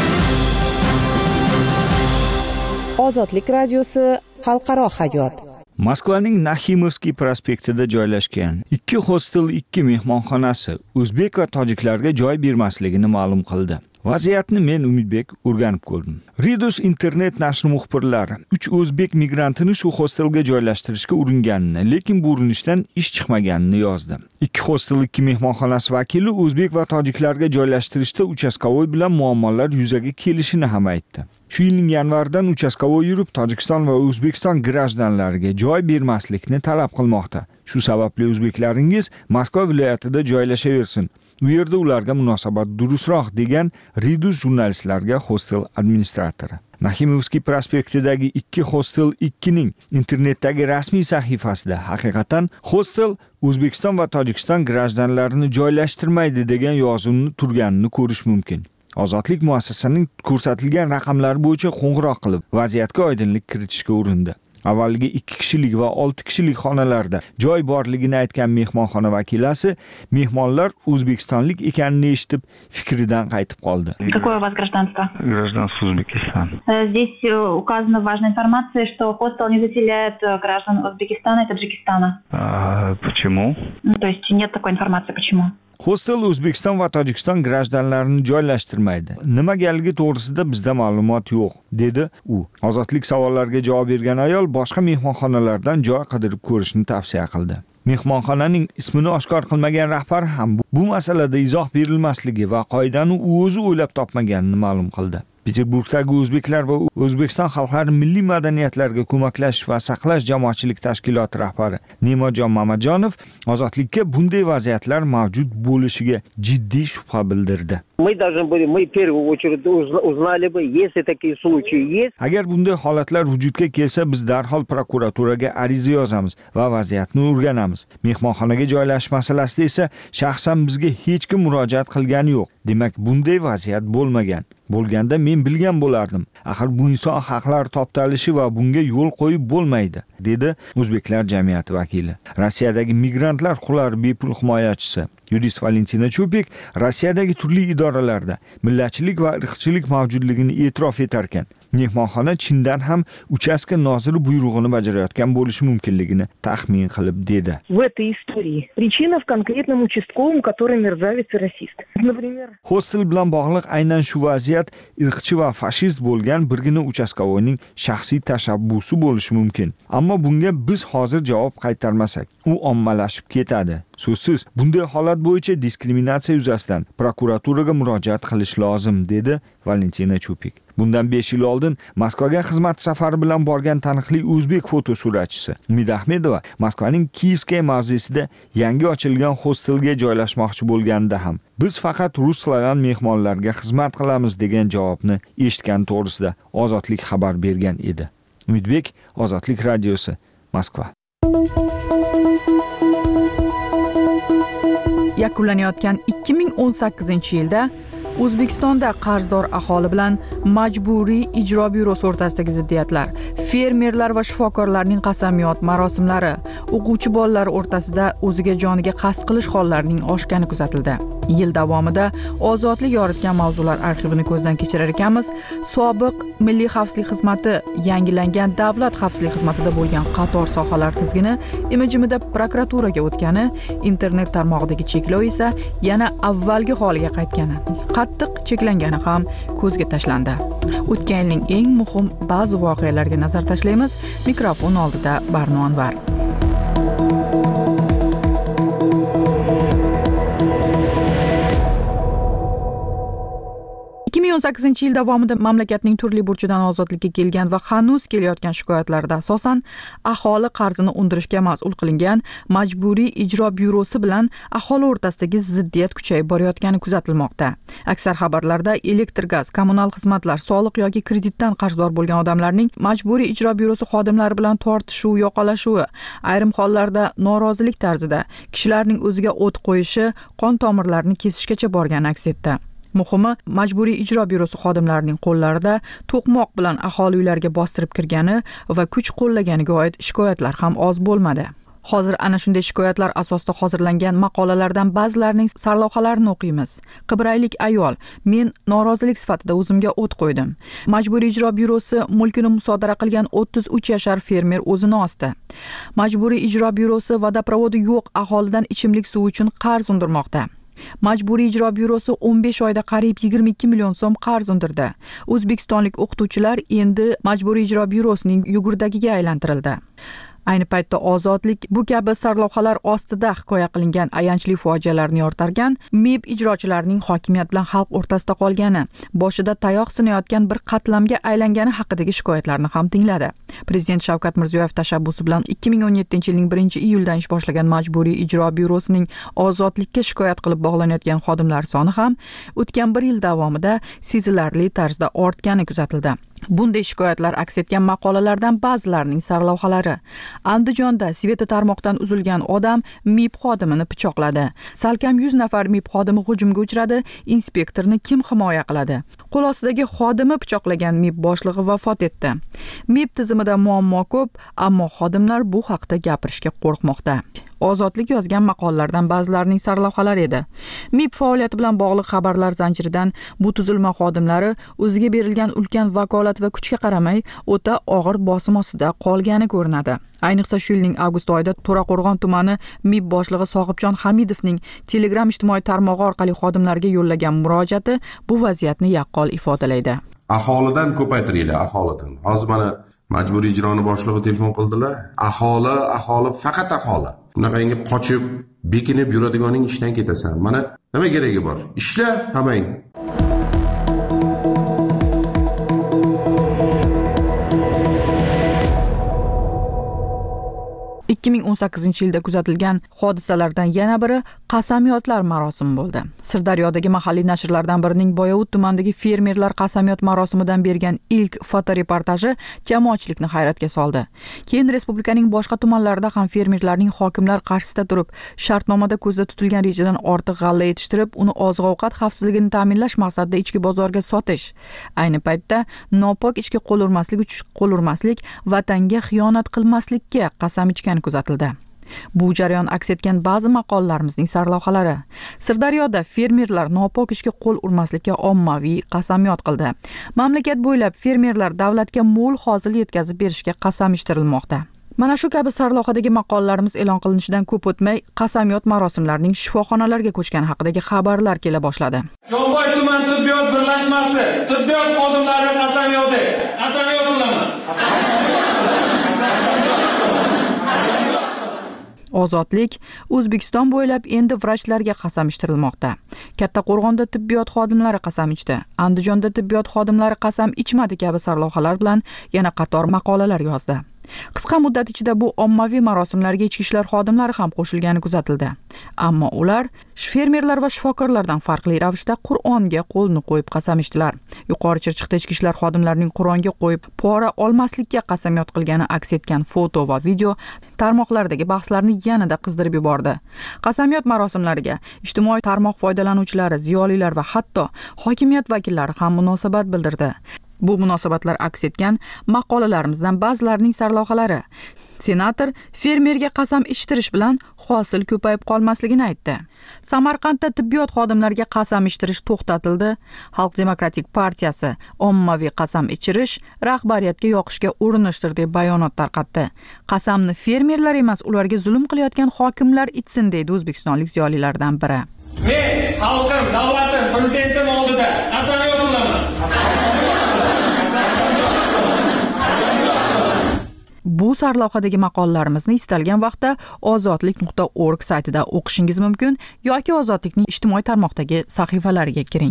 Speaker 5: Ozodlik radiosi xalqaro hayot.
Speaker 12: Moskvaning Naximovskiy prospektida joylashgan ikki hostel, ikki mehmonxonasi o'zbek va tojiklarga joy bermasligini ma'lum qildi. Vaziyatni men Umidbek o'rganib ko'rdim. Readers internet nashri muxbirlari uch o'zbek migrantini shu hostelga joylashtirishga uringanini, lekin bu urinishdan ish chiqmaganini yozdi. Ikki hostel, ikki mehmonxonasi vakili o'zbek va tojiklarga joylashtirishda uchastkovoy bilan muammolar yuzaga kelishini ham aytdi. Shu yilning yanvaridan uchastkovoy yurib, Tojikiston va O'zbekiston grajdanlariga joy bermaslikni talab qilmoqda. Shu sababli o'zbeklaringiz Moskva viloyatida joylashaversin. U yerda ularga munosabat durustroq, degan Readers jurnalistlarga hostel administratori. Naximovskiy prospektidagi ikki hostel ikki ning internetdagi rasmiy sahifasida haqiqatan hostel O'zbekiston va Tojikiston grajdanlarini joylashtirmaydi degan yozuvni turganini ko'rish mumkin. Ozodlik muassasasining ko'rsatilgan raqamlar bo'yicha qo'ng'iroq qilib, vaziyatga oydinlik kiritishga urindi. Avvaliga ikki kishilik va olti kishilik xonalarda joy borligini aytgan mehmonxona vakilasi mehmonlar o'zbekistonlik ekanini eshitib fikridan qaytib qoldi.
Speaker 21: Какое у вас гражданство?
Speaker 12: Гражданство Узбекистана.
Speaker 21: Здесь указана важная информация, что хостел не заселяет граждан Узбекистана и Таджикистана.
Speaker 12: А, почему?
Speaker 21: То есть нет такой информации, почему?
Speaker 12: Hostel O'zbekiston va Tojikiston grajdanlarini joylashtirmaydi. Nimagaligi to'g'risida bizda ma'lumot yo'q, dedi u. Ozodlik savollariga javob bergan ayol boshqa mehmonxonalardan joy qidirib ko'rishni tavsiya qildi. Mehmonxonaning ismini oshkor qilmagan rahbar ham bu masalada izoh berilmasligi va qoidani u o'zi o'ylab topmaganini ma'lum qildi. Peterburgdagi o'zbeklar va O'zbekiston xalqlari milliy madaniyatlarga ko'maklash va saqlash jamoatchilik tashkiloti rahbari Ne'matjon Mamatjonov ozodlikka bunday vaziyatlar mavjud bo'lishiga jiddiy shubha bildirdi.
Speaker 22: Мы должны были, мы в первую очередь узнали бы, если такие случаи есть.
Speaker 12: Agar bunday holatlar vujudga kelsa, biz darhol prokuraturaga ariza yozamiz va vaziyatni o'rganamiz. Mehmonxonaga joylashish masalasida esa shaxsan bizga hech kim murojaat qilgani yo'q. Demak, bunday vaziyat bo'lmagan. Bo'lganda men bilgan bo'lardim. Axir bu inson haqlari toptalishi va bunga yo'l qo'yib bo'lmaydi, dedi o'zbeklar jamiyati vakili. Rossiyadagi migrantlar huquqlari bepul himoyachisi yurist Valentina Chupik Rossiyadagi turli idoralarda millatchilik va irqchilik mavjudligini e'tirof etar ekan. Mehmonxona chindan ham uchastka noziri buyrug'ini bajarayotgan bo'lishi mumkinligini taxmin qilib dedi.
Speaker 6: В этой истории причина в конкретном участковом, который мерзавец и расист. Например,
Speaker 12: hostel bilan bog'liq aynan shu vaziyat irqchi va fashist bo'lgan birgina uchastkovoyning shaxsiy tashabbusi bo'lishi mumkin. Ammo bunga biz hozir javob qaytarmasak, u ommalashib ketadi. So'zsiz, bunday holat bo'yicha diskriminatsiya yuzasidan prokuraturaga murojaat qilish lozim, dedi Valentina Chupik. Bundan besh yil oldin Moskvaga xizmat safari bilan borgan taniqli o'zbek fotosuratchisi Umid Ahmedova Moskvaning Kiyevskaya mavzesida yangi ochilgan hostelga joylashmoqchi bo'lganida ham biz faqat rus-slavan mehmonlarga xizmat qilamiz degan javobni eshitgan to'g'risida Ozodlik xabar bergan edi. Umidbek, Ozodlik radiosi, Moskva.
Speaker 1: Yakunlanayotgan ikki ming o'n sakkizinchi yilda O'zbekistonda qarzdor aholi bilan majburiy ijro byurosi o'rtasidagi ziddiyatlar, fermerlar va shifokorlarning qasamyod marosimlari, o'quvchi bolalar o'rtasida o'ziga joniga qasd qilish hollarining oshgani kuzatildi. Yil davomida ozodlik yoritgan mavzular arxivini ko'zdan kechirar ekanmiz. Sobiq Milliy xavfsizlik xizmati yangilangan davlat xavfsizlik xizmatida bo'lgan qator sohalar tizgini imijimida prokuraturaga o'tgani, internet tarmog'idagi cheklov esa yana avvalgi holiga qaytgani, qattiq cheklangani ham ko'zga tashlandi. O'tgan yilning eng muhim ba'zi voqealarga nazar tashlaymiz. Mikrofon oldida Barno Anvar. ikki ming o'n sakkizinchi yil davomida mamlakatning turli burchidan ozodlikka kelgan va hanuz kelayotgan shikoyatlarda asosan aholi qarzini undirishga mas'ul qilingan majburiy ijro byurosi bilan aholi o'rtasidagi ziddiyat kuchayib borayotgani kuzatilmoqda. Aksar xabarlarda elektr, gaz, kommunal xizmatlar, soliq yoki kreditdan qarzdor bo'lgan odamlarning majburiy ijro byurosi xodimlari bilan tortishuv, yoqalashuvi, ayrim hollarda norozilik tarzida kishilarning o'ziga o't qo'yishi, qon tomirlarini kesishgacha borgani aks etdi. Muhimi, majburiy ijro byurosi xodimlarining qo'llarida to'qmoq bilan aholi uylariga bostirib kirgani va kuch qo'llaganiga oid shikoyatlar ham oz bo'lmadi. Hozir ana shunday shikoyatlar asosida hozirlangan maqolalardan ba'zilarining sarlavhalarini o'qiymiz. Qibraylik ayol: men norozilik sifatida o'zimga o't qo'ydim. Majburiy ijro byurosi mulkini musodara qilgan o'ttiz uch yashar fermer o'zini osdi. Majburiy ijro byurosi vodoprovodi yo'q aholidan ichimlik suvi uchun qarz undirmoqda. Majburiy ijro byurosi o'n besh oyda qariyb yigirma ikki million so'm qarz undirdi. O'zbekistonlik o'qituvchilar endi majburiy ijro byurosining yugurdagiga aylantirildi. Ayni paytda ozodlik bu kabi sarlavhalar ostida hikoya qilingan ayanchli fojialarni yoritargan, M I B ijrochilarining hokimiyat bilan xalq o'rtasida qolgani, boshida tayoq sinayotgan bir qatlamga aylangani haqidagi shikoyatlarni ham tingladi. Prezident Shavkat Mirziyoyev tashabbusi bilan ikki ming o'n yettinchi yilning birinchi iyuldan ish boshlagan majburiy ijro byurosining ozodlikka shikoyat qilib bog'lanayotgan xodimlar soni ham o'tgan bir yil davomida sezilarli tarzda ortgani kuzatildi. Bunday shikoyatlar aks etgan maqolalardan ba'zilarining sarlavhalari: Andijonda Sveta tarmoqdan uzilgan odam M I B xodimini pichoqladi. Salkam yuz nafar M I B xodimi hujumga uchradi. Inspektorni kim himoya qiladi? Qo'l ostidagi xodimi pichoqlagan M I B boshlig'i vafot etdi. M I B tizimida muammo ko'p, ammo xodimlar bu haqda gapirishga qo'rqmoqda. Ozodlik yozgan maqolalardan ba'zilarining sarlavhalari edi. M I B faoliyati bilan bog'liq xabarlar zanjiridan bu tuzilma xodimlari o'ziga berilgan ulkan vakolat va kuchga qaramay o'ta og'ir bosim ostida qolgani ko'rinadi. Ayniqsa shu yilning avgust oyida To'raqo'rg'on tumani M I B boshlig'i Sohibjon Hamidovning Telegram ijtimoiy tarmog'i orqali xodimlarga yo'llagan murojaati bu vaziyatni yaqqol ifodalaydi.
Speaker 8: Aholidan ko'paytiringlar, aholidan. Hozir mana majburiy ijroni boshlig'i telefon qildilar. Aholi, aholi, faqat aholi. Bunaqangi qochib, bekinib yuradiganing ishdan ketasan. Mana nima keragi bor? Ishla, hamang.
Speaker 1: ikki ming o'n sakkizinchi yilda kuzatilgan hodisalardan yana biri qasamyodlar marosimi bo'ldi. Sirdaryodagi mahalliy nashrlardan birining Boyovut tumanidagi fermerlar qasamyod marosimidan bergan ilk fotoreportaji jamoatchilikni hayratga soldi. Keyin respublikaning boshqa tumanlarida ham fermerlarning hokimlar qarshisida turib, shartnomada ko'zda tutilgan rejadan ortiq g'alla yetishtirib, uni oziq-ovqat xavfsizligini ta'minlash maqsadida ichki bozorga sotish. Ayni paytda nopok ishga qo'l urmaslik uchun qo'l urmaslik, vatanga xiyonat qilmaslikka qasam ichgan kuzatildi. Bu jarayon aks etgan ba'zi maqolalarimizning sarlavhalari. Sirdaryoda fermerlar nopok ishga qo'l urmaslikka ommaviy qasamyod qildi. Mamlakat bo'ylab fermerlar davlatga mo'l hosil yetkazib berishga qasam ichtirilmoqda. Mana shu kabi sarlavhadagi maqolalarimiz e'lon qilinishidan ko'p o'tmay qasamyod marosimlarining shifoxonalarga ko'chgani haqidagi xabarlar kela boshladi.
Speaker 13: Jomboy tuman tibbiyot birlashmasi tibbiyot xodimlari qasamyodi. Qasamyod qilaman.
Speaker 1: Ozodlik O'zbekiston bo'ylab endi vrachlarga qasam ichtirilmoqda. Kattaqo'rg'onda tibbiyot xodimlari qasam ichdi. Andijonda tibbiyot xodimlari qasam ichmadi kabi sarlavhalar bilan yana qator maqolalar yozdi. Qisqa muddat ichida bu ommaviy marosimlarga ichki ishlar xodimlari ham qo'shilgani kuzatildi. Ammo ular fermerlar va shifokorlardan farqli ravishda Qur'onga qo'lni qo'yib qasam ichdilar. Yuqori Chirchiqda ichki ishlar xodimlarining Qur'onga qo'yib pora olmaslikka qasamyod qilgani aks etgan foto va video tarmoqlardagi bahslarni yanada qizdirib yubordi. Qasamyod marosimlariga ijtimoiy tarmoq foydalanuvchilari, ziyolilar va hatto hokimiyat vakillari ham munosabat bildirdi. Bu munosabatlar aks etgan maqolalarimizdan ba'zilarining sarlavhalari. Senator fermerga qasam ichtirish bilan hosil ko'payib qolmasligini aytdi. Samarqandda tibbiyot xodimlariga qasam ichtirish to'xtatildi. Xalq demokratik partiyasi ommaviy qasam ichirish rahbariyatga yoqishga urinishdir deb bayonot tarqatdi. Qasamni fermerlar emas, ularga zulm qilayotgan hokimlar ichsin deydi o'zbekistonlik ziyolilardan biri.
Speaker 13: Men xalqim, davlatim, prezidentim oldida qasamyod qilaman.
Speaker 1: Bu sarlavhadagi maqolalarimizni istalgan vaqtda ozodlik nuqta org saytida o'qishingiz mumkin yoki Ozodlikning ijtimoiy tarmoqdagi sahifalariga kiring.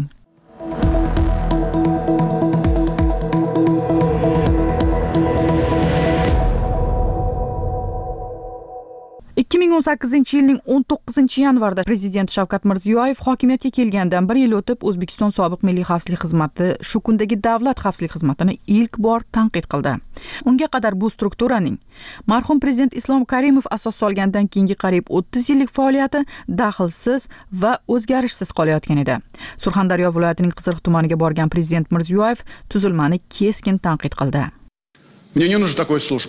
Speaker 1: ikki ming o'n sakkizinchi yilning o'n to'qqizinchi yanvarida prezident Shavkat Mirziyoyev hokimiyatga kelgandan bir yil o'tib O'zbekiston sobiq milliy xavfsizlik xizmati shu kundagi davlat xavfsizlik xizmatini ilk bor tanqid qildi. Unga qadar bu strukturaning marhum prezident Islom Karimov asos solgandan keyingi qariyb o'ttiz yillik faoliyati daxlsiz va o'zgarishsiz qolayotgan edi. Surxondaryo viloyatining Qiziriq tumaniga borgan prezident Mirziyoyev tuzilmani keskin tanqid qildi.
Speaker 14: Мне не нужна такая служба.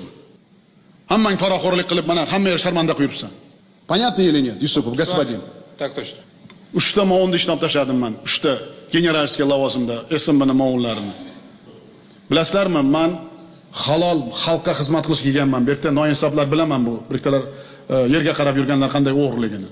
Speaker 14: Hammang poraxo'rlik qilib, mana hamma sharmanda qo'yibsan. Понятно или нет, Yusupov, господин?
Speaker 13: Так точно.
Speaker 14: Uchta maonni ishlab tashladim men. Uchta generalskiy lavozimda S M B'ni maonlarini. Bilasizlarmi, men halol xalqqa xizmat qilish kelganman. Bu yerda noinsoblar bilaman bu. Biriktalar yerga qarab yurganlar qanday o'g'riligini.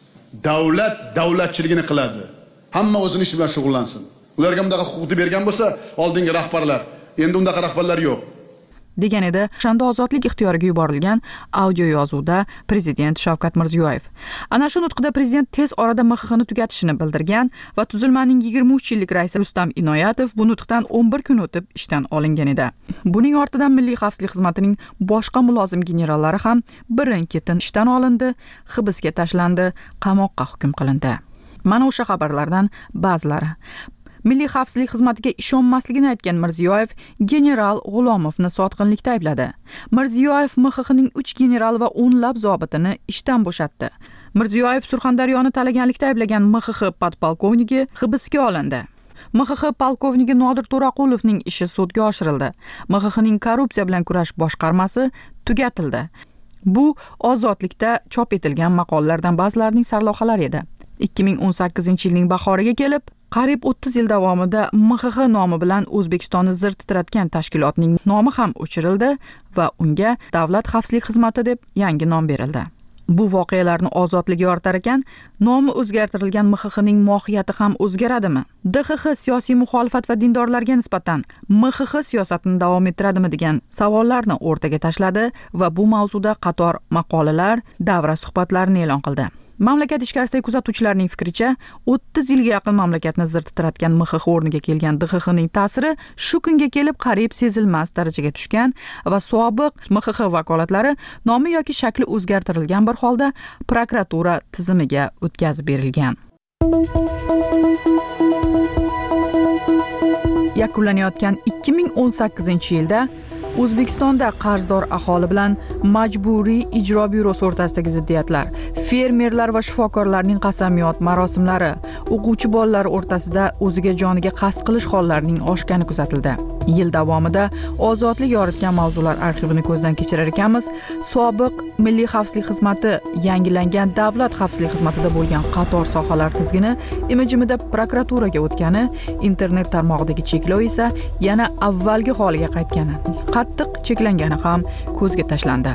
Speaker 14: Davlat davlatchiligini qiladi. Hamma o'zining ishi bilan shug'ullansin. Ularga bunday huquqni bergan bo'lsa, oldingi rahbarlar, endi undaqa rahbarlar yo'q.
Speaker 1: degan edi o'shanda ozodlik ixtiyoriga yuborilgan audio yozuvda prezident Shavkat Mirziyoyev. Ana shu nutqida prezident tez orada M X Xni tugatishini bildirgan va tuzilmaning yigirma uch yillik raisi Rustam Inoyatov bu nutqdan o'n bir kun o'tib ishdan olingan edi. Buning ortidan milliy xavfsizlik xizmatining boshqa mulozim generallari ham birin-ketin ishdan olindi, hibsga tashlandi, qamoqqa hukm qilindi. Mana o'sha xabarlardan ba'zilari. Milliy xavfsizlik xizmatiga ishonmasligini aytgan Mirziyoyev general G'ulomovni sotqinlikda aybladi. Mirziyoyev M X Xning uch general va o'nlab zobitini ishdan bo'shatdi. Mirziyoyev Surxondaryoni talaganlikda ayblagan M X X podpolkovniki hibsga olindi. M X X polkovniki Nodir To'raqulovning ishi sudga oshirildi. M X Xning korrupsiya bilan kurash boshqarmasi tugatildi. Bu Ozodlikda chop etilgan maqolalardan ba'zilarining sarlavhalari edi. ikki ming o'n sakkizinchi yilning bahoriga kelib qariyb o'ttiz yil davomida M X X nomi bilan O'zbekistonni zir titratgan tashkilotning nomi ham o'chirildi va unga Davlat xavfsizlik xizmati deb yangi nom berildi. Bu voqealarni ozodligi ortar ekan, nomi o'zgartirilgan M X Xning mohiyati ham o'zgaradimi? D X X siyosiy muxolifat va dindorlarga nisbatan M X X siyosatini davom ettiradimi degan savollarni o'rtaga tashladi va bu mavzuda qator maqolalar, davra suhbatlarini e'lon qildi. Mamlakat ichkarisidagi kuzatuvchilarning fikricha, o'ttiz yilga yaqin mamlakatni zir titratgan M X X o'rniga kelgan D X Xning ta'siri shu kunga kelib qariyb sezilmas darajaga tushgan va sobiq M X X vakolatlari nomi yoki shakli o'zgartirilgan bir holda prokuratura tizimiga o'tkazib berilgan. Yakunlanayotgan ikki ming o'n sakkizinchi yilda O'zbekistonda qarzdor aholi bilan majburiy ijro byurosi o'rtasidagi ziddiyatlar, fermerlar va shifokorlarning qasamyod marosimlari, o'quvchi bolalar o'rtasida o'ziga joniga qasd qilish hollarining oshgani kuzatildi. Yil davomida ozodlik yoritgan mavzular arxivini ko'zdan kechirar ekanmiz. Sobiq Milliy xavfsizlik xizmati yangilangan davlat xavfsizlik xizmatida bo'lgan qator sohalar tizgini imijimida prokuraturaga o'tgani, internet tarmog'idagi cheklov esa yana avvalgi holiga qaytgani, qattiq cheklangani ham ko'zga tashlandi.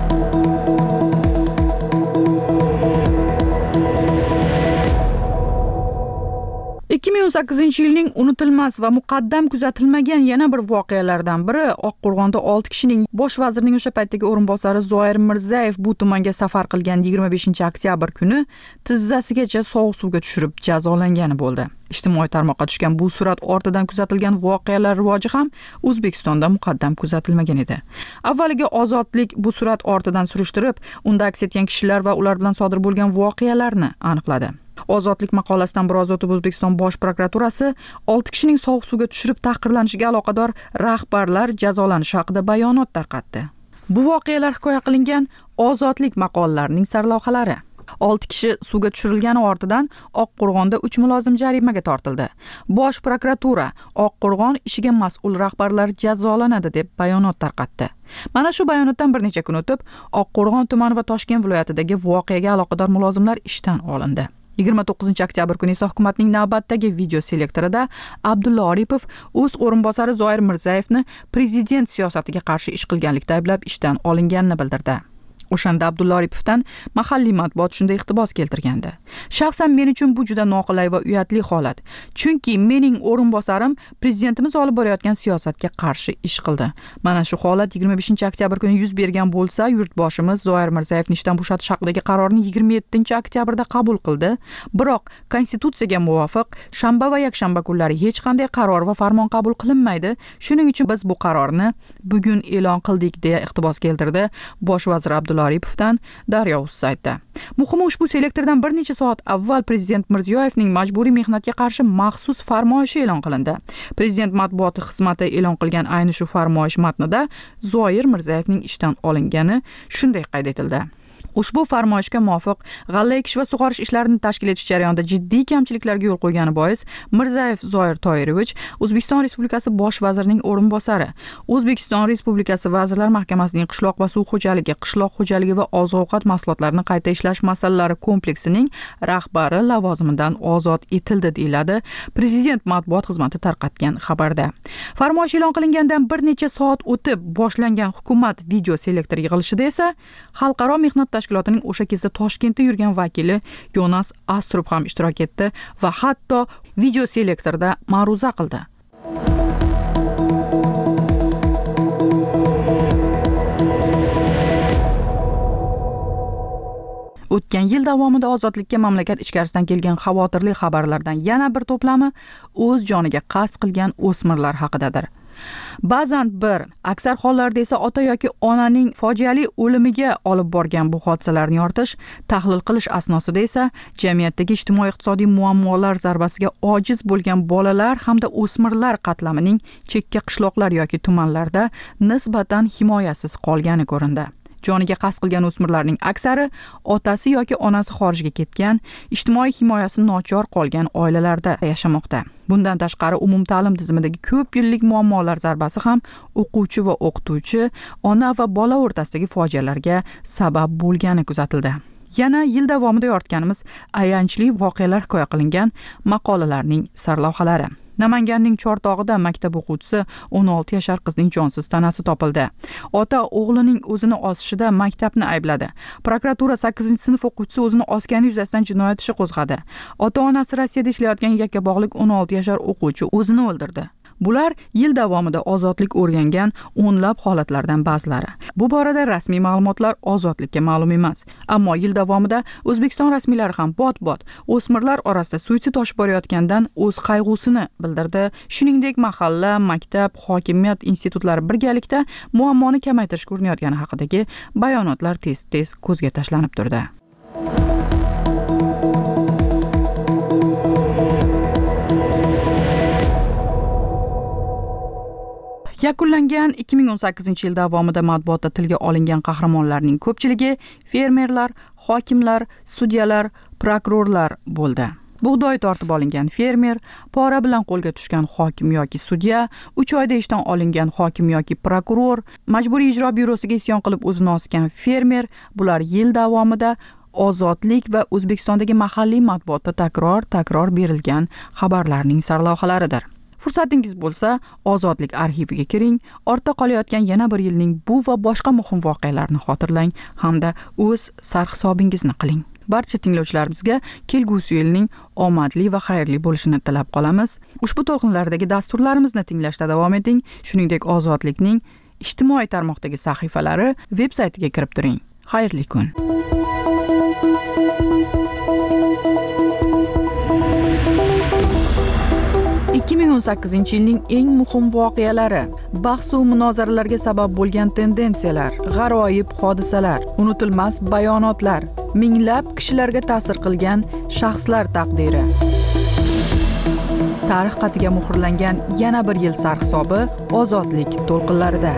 Speaker 1: ikki ming o'n sakkizinchi yilning unutilmas va muqaddam kuzatilmagan yana bir voqealardan biri Oqqo'rg'onda olti kishining bosh vazirning o'sha paytdagi o'rinbosari Zoir Mirzayev bu tumanga safar qilgan yigirma beshinchi oktyabr kuni tizzasigacha sovuq suvga tushirib jazolangani bo'ldi. Ijtimoiy tarmoqqa tushgan bu surat ortidan kuzatilgan voqealar rivoji ham O'zbekistonda muqaddam kuzatilmagan edi. Avvaliga Ozodlik bu surat ortidan surishtirib, unda aks etgan kishilar va ular bilan sodir bo'lgan voqealarni aniqladi. Ozodlik maqolasidan biroz o'tib O'zbekiston Bosh prokuraturasi olti kishining sovuq suvga tushirib tahqirlanishiga aloqador rahbarlar jazolanishi haqida bayonot tarqatdi. Bu voqealar hikoya qilingan Ozodlik maqolalarining sarlavhalari. olti kishi suvga tushirilgani ortidan Oqqo'rg'onda uch mulozim jarimaga tortildi. Bosh prokuratura Oqqo'rg'on ishiga mas'ul rahbarlar jazolanadi deb bayonot tarqatdi. Mana shu bayonotdan bir necha kun o'tib, Oqqo'rg'on tumani va Toshkent viloyatidagi voqeaga aloqador mulozimlar ishdan olindi. yigirma to'qqizinchi oktyabr kuni esa hukumatning navbatdagi video selektorida Abdulla Oripov o'z o'rinbosari Zoir Mirzayevni prezident siyosatiga qarshi ish qilganlikda ayblab ishdan olinganini bildirdi. O'shanda Abdulla Oripovdan mahalliy matbuot shunday iqtibos keltirgandi. Shaxsan men uchun bu juda noqulay va uyatli holat. Chunki mening o'rinbosarim prezidentimiz olib borayotgan siyosatga qarshi ish qildi. Mana shu holat yigirma beshinchi oktyabr kuni yuz bergan bo'lsa, yurtboshimiz Zoir Mirzayevni ishdan bo'shatish haqidagi qarorni yigirma yettinchi oktyabrda qabul qildi. Biroq konstitutsiyaga muvofiq shanba va yakshanba kunlari hech qanday qaror va farmon qabul qilinmaydi. Shuning uchun biz bu qarorni bugun e'lon qildik deya iqtibos keltirdi bosh vazir Abdulla Oripovdan Daryo.uz saytida. Muhimi, ushbu selektordan bir necha soat avval prezident Mirziyoyevning majburiy mehnatga qarshi maxsus farmoyishi e'lon qilindi. Prezident matbuot xizmati e'lon qilgan ayni shu farmoyish matnida Zoir Mirzayevning ishdan olingani shunday qayd etildi. Ushbu farmoyishga muvofiq g'alla ekish va sug'orish ishlarini tashkil etish jarayonida jiddiy kamchiliklarga yo'l qo'ygani bois Mirzayev Zoir Toyirovich O'zbekiston Respublikasi bosh vazirining o'rinbosari, O'zbekiston Respublikasi Vazirlar Mahkamasining qishloq va suv xo'jaligi, qishloq xo'jaligi va oziq-ovqat mahsulotlarini qayta ishlash masalalari kompleksining rahbari lavozimidan ozod etildi, deyiladi Prezident matbuot xizmati tarqatgan xabarda. Farmoyish e'lon qilingandan bir necha soat o'tib boshlangan hukumat video selektor yig'ilishida esa Xalqaro mehnat tashkilotining o'sha kezda Toshkentda yurgan vakili Yonas Astrup ham ishtirok etdi va hatto video selektorda ma'ruza qildi. O'tgan yil davomida ozodlikka mamlakat ichkarisidan kelgan xavotirli xabarlardan yana bir to'plami o'z joniga qasd qilgan o'smirlar haqidadir. Ba'zan bir, aksar hollarda esa ota yoki onaning fojiali o'limiga olib borgan bu hodisalarni yoritish, tahlil qilish asnosida esa jamiyatdagi ijtimoiy-iqtisodiy muammolar zarbasiga ojiz bo'lgan bolalar hamda o'smirlar qatlamining chekka qishloqlar yoki tumanlarda nisbatan himoyasiz qolgani ko'rindi. Joniga qasd qilgan o'smirlarning aksari otasi yoki onasi xorijga ketgan, ijtimoiy himoyasi nochor qolgan oilalarda yashamoqda. Bundan tashqari umumta'lim tizimidagi ko'p yillik muammolar zarbasi ham o'quvchi va o'qituvchi, ona va bola o'rtasidagi fojialarga sabab bo'lgani kuzatildi. Yana yil davomida yoritganimiz ayanchli voqealar hikoya qilingan maqolalarning sarlavhalari. Namanganning Chortog'ida maktab o'quvchisi o'n olti yashar qizning jonsiz tanasi topildi. Ota o'g'lining o'zini osishida maktabni aybladi. Prokuratura sakkizinchi sinf o'quvchisi o'zini osgani yuzasidan jinoyat ishi qo'zg'adi. Ota-onasi Rossiyada ishlayotgan yakkabog'lik o'n olti yashar o'quvchi o'zini o'ldirdi. Bular yil davomida ozodlik o'rgangan o'nlab holatlardan ba'zilari. Bu borada rasmiy ma'lumotlar ozodlikka ma'lum emas. Ammo yil davomida O'zbekiston rasmiylari ham bot-bot o'smirlar orasida suitsid oshib borayotgandan o'z qayg'usini bildirdi. Shuningdek, mahalla, maktab, hokimiyat institutlari birgalikda muammoni kamaytirishga urinayotgani haqidagi bayonotlar tez-tez ko'zga tashlanib turdi. Yakunlangan ikki ming o'n sakkizinchi yil davomida matbuotda tilga olingan qahramonlarning ko'pchiligi fermerlar, hokimlar, sudyalar, prokurorlar bo'ldi. bug'doy tortib olingan fermer, pora bilan qo'lga tushgan hokim yoki sudya, uch oyda ishdan olingan hokim yoki prokuror, majburiy ijro byurosiga isyon qilib o'zini osgan fermer, bular yil davomida Ozodlik va O'zbekistondagi mahalliy matbuotda takror-takror berilgan xabarlarning sarlavhalaridir. Fursatingiz bo'lsa, Ozodlik arxiviga kiring, ortda qolayotgan yana bir yilning bu va boshqa muhim voqealarni xotirlang hamda o'z sarhisobingizni qiling. Barcha tinglovchilarimizga kelgusi yilning omadli va xayrli bo'lishini tilab qolamiz. Ushbu to'lqinlardagi dasturlarimizni tinglashda davom eting. Shuningdek, Ozodlikning ijtimoiy tarmoqdagi sahifalari veb-saytiga kirib turing. Xayrli kun. ikki ming o'n sakkizinchi yilning eng muhim voqealari, bahs va munozaralarga sabab bo'lgan tendensiyalar, g'aroyib hodisalar, unutilmas bayonotlar, minglab kishilarga ta'sir qilgan shaxslar taqdiri. Tarix xatiga muhrlangan yana bir yil sarhisobi Ozodlik to'lqinlarida.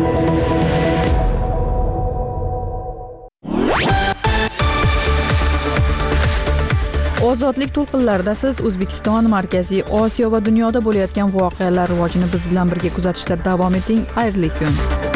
Speaker 1: Ozodlik to'lqinlarida siz O'zbekiston, Markaziy Osiyo va dunyoda bo'layotgan voqealar rivojini biz bilan birga kuzatishda davom eting. Xayrli kun.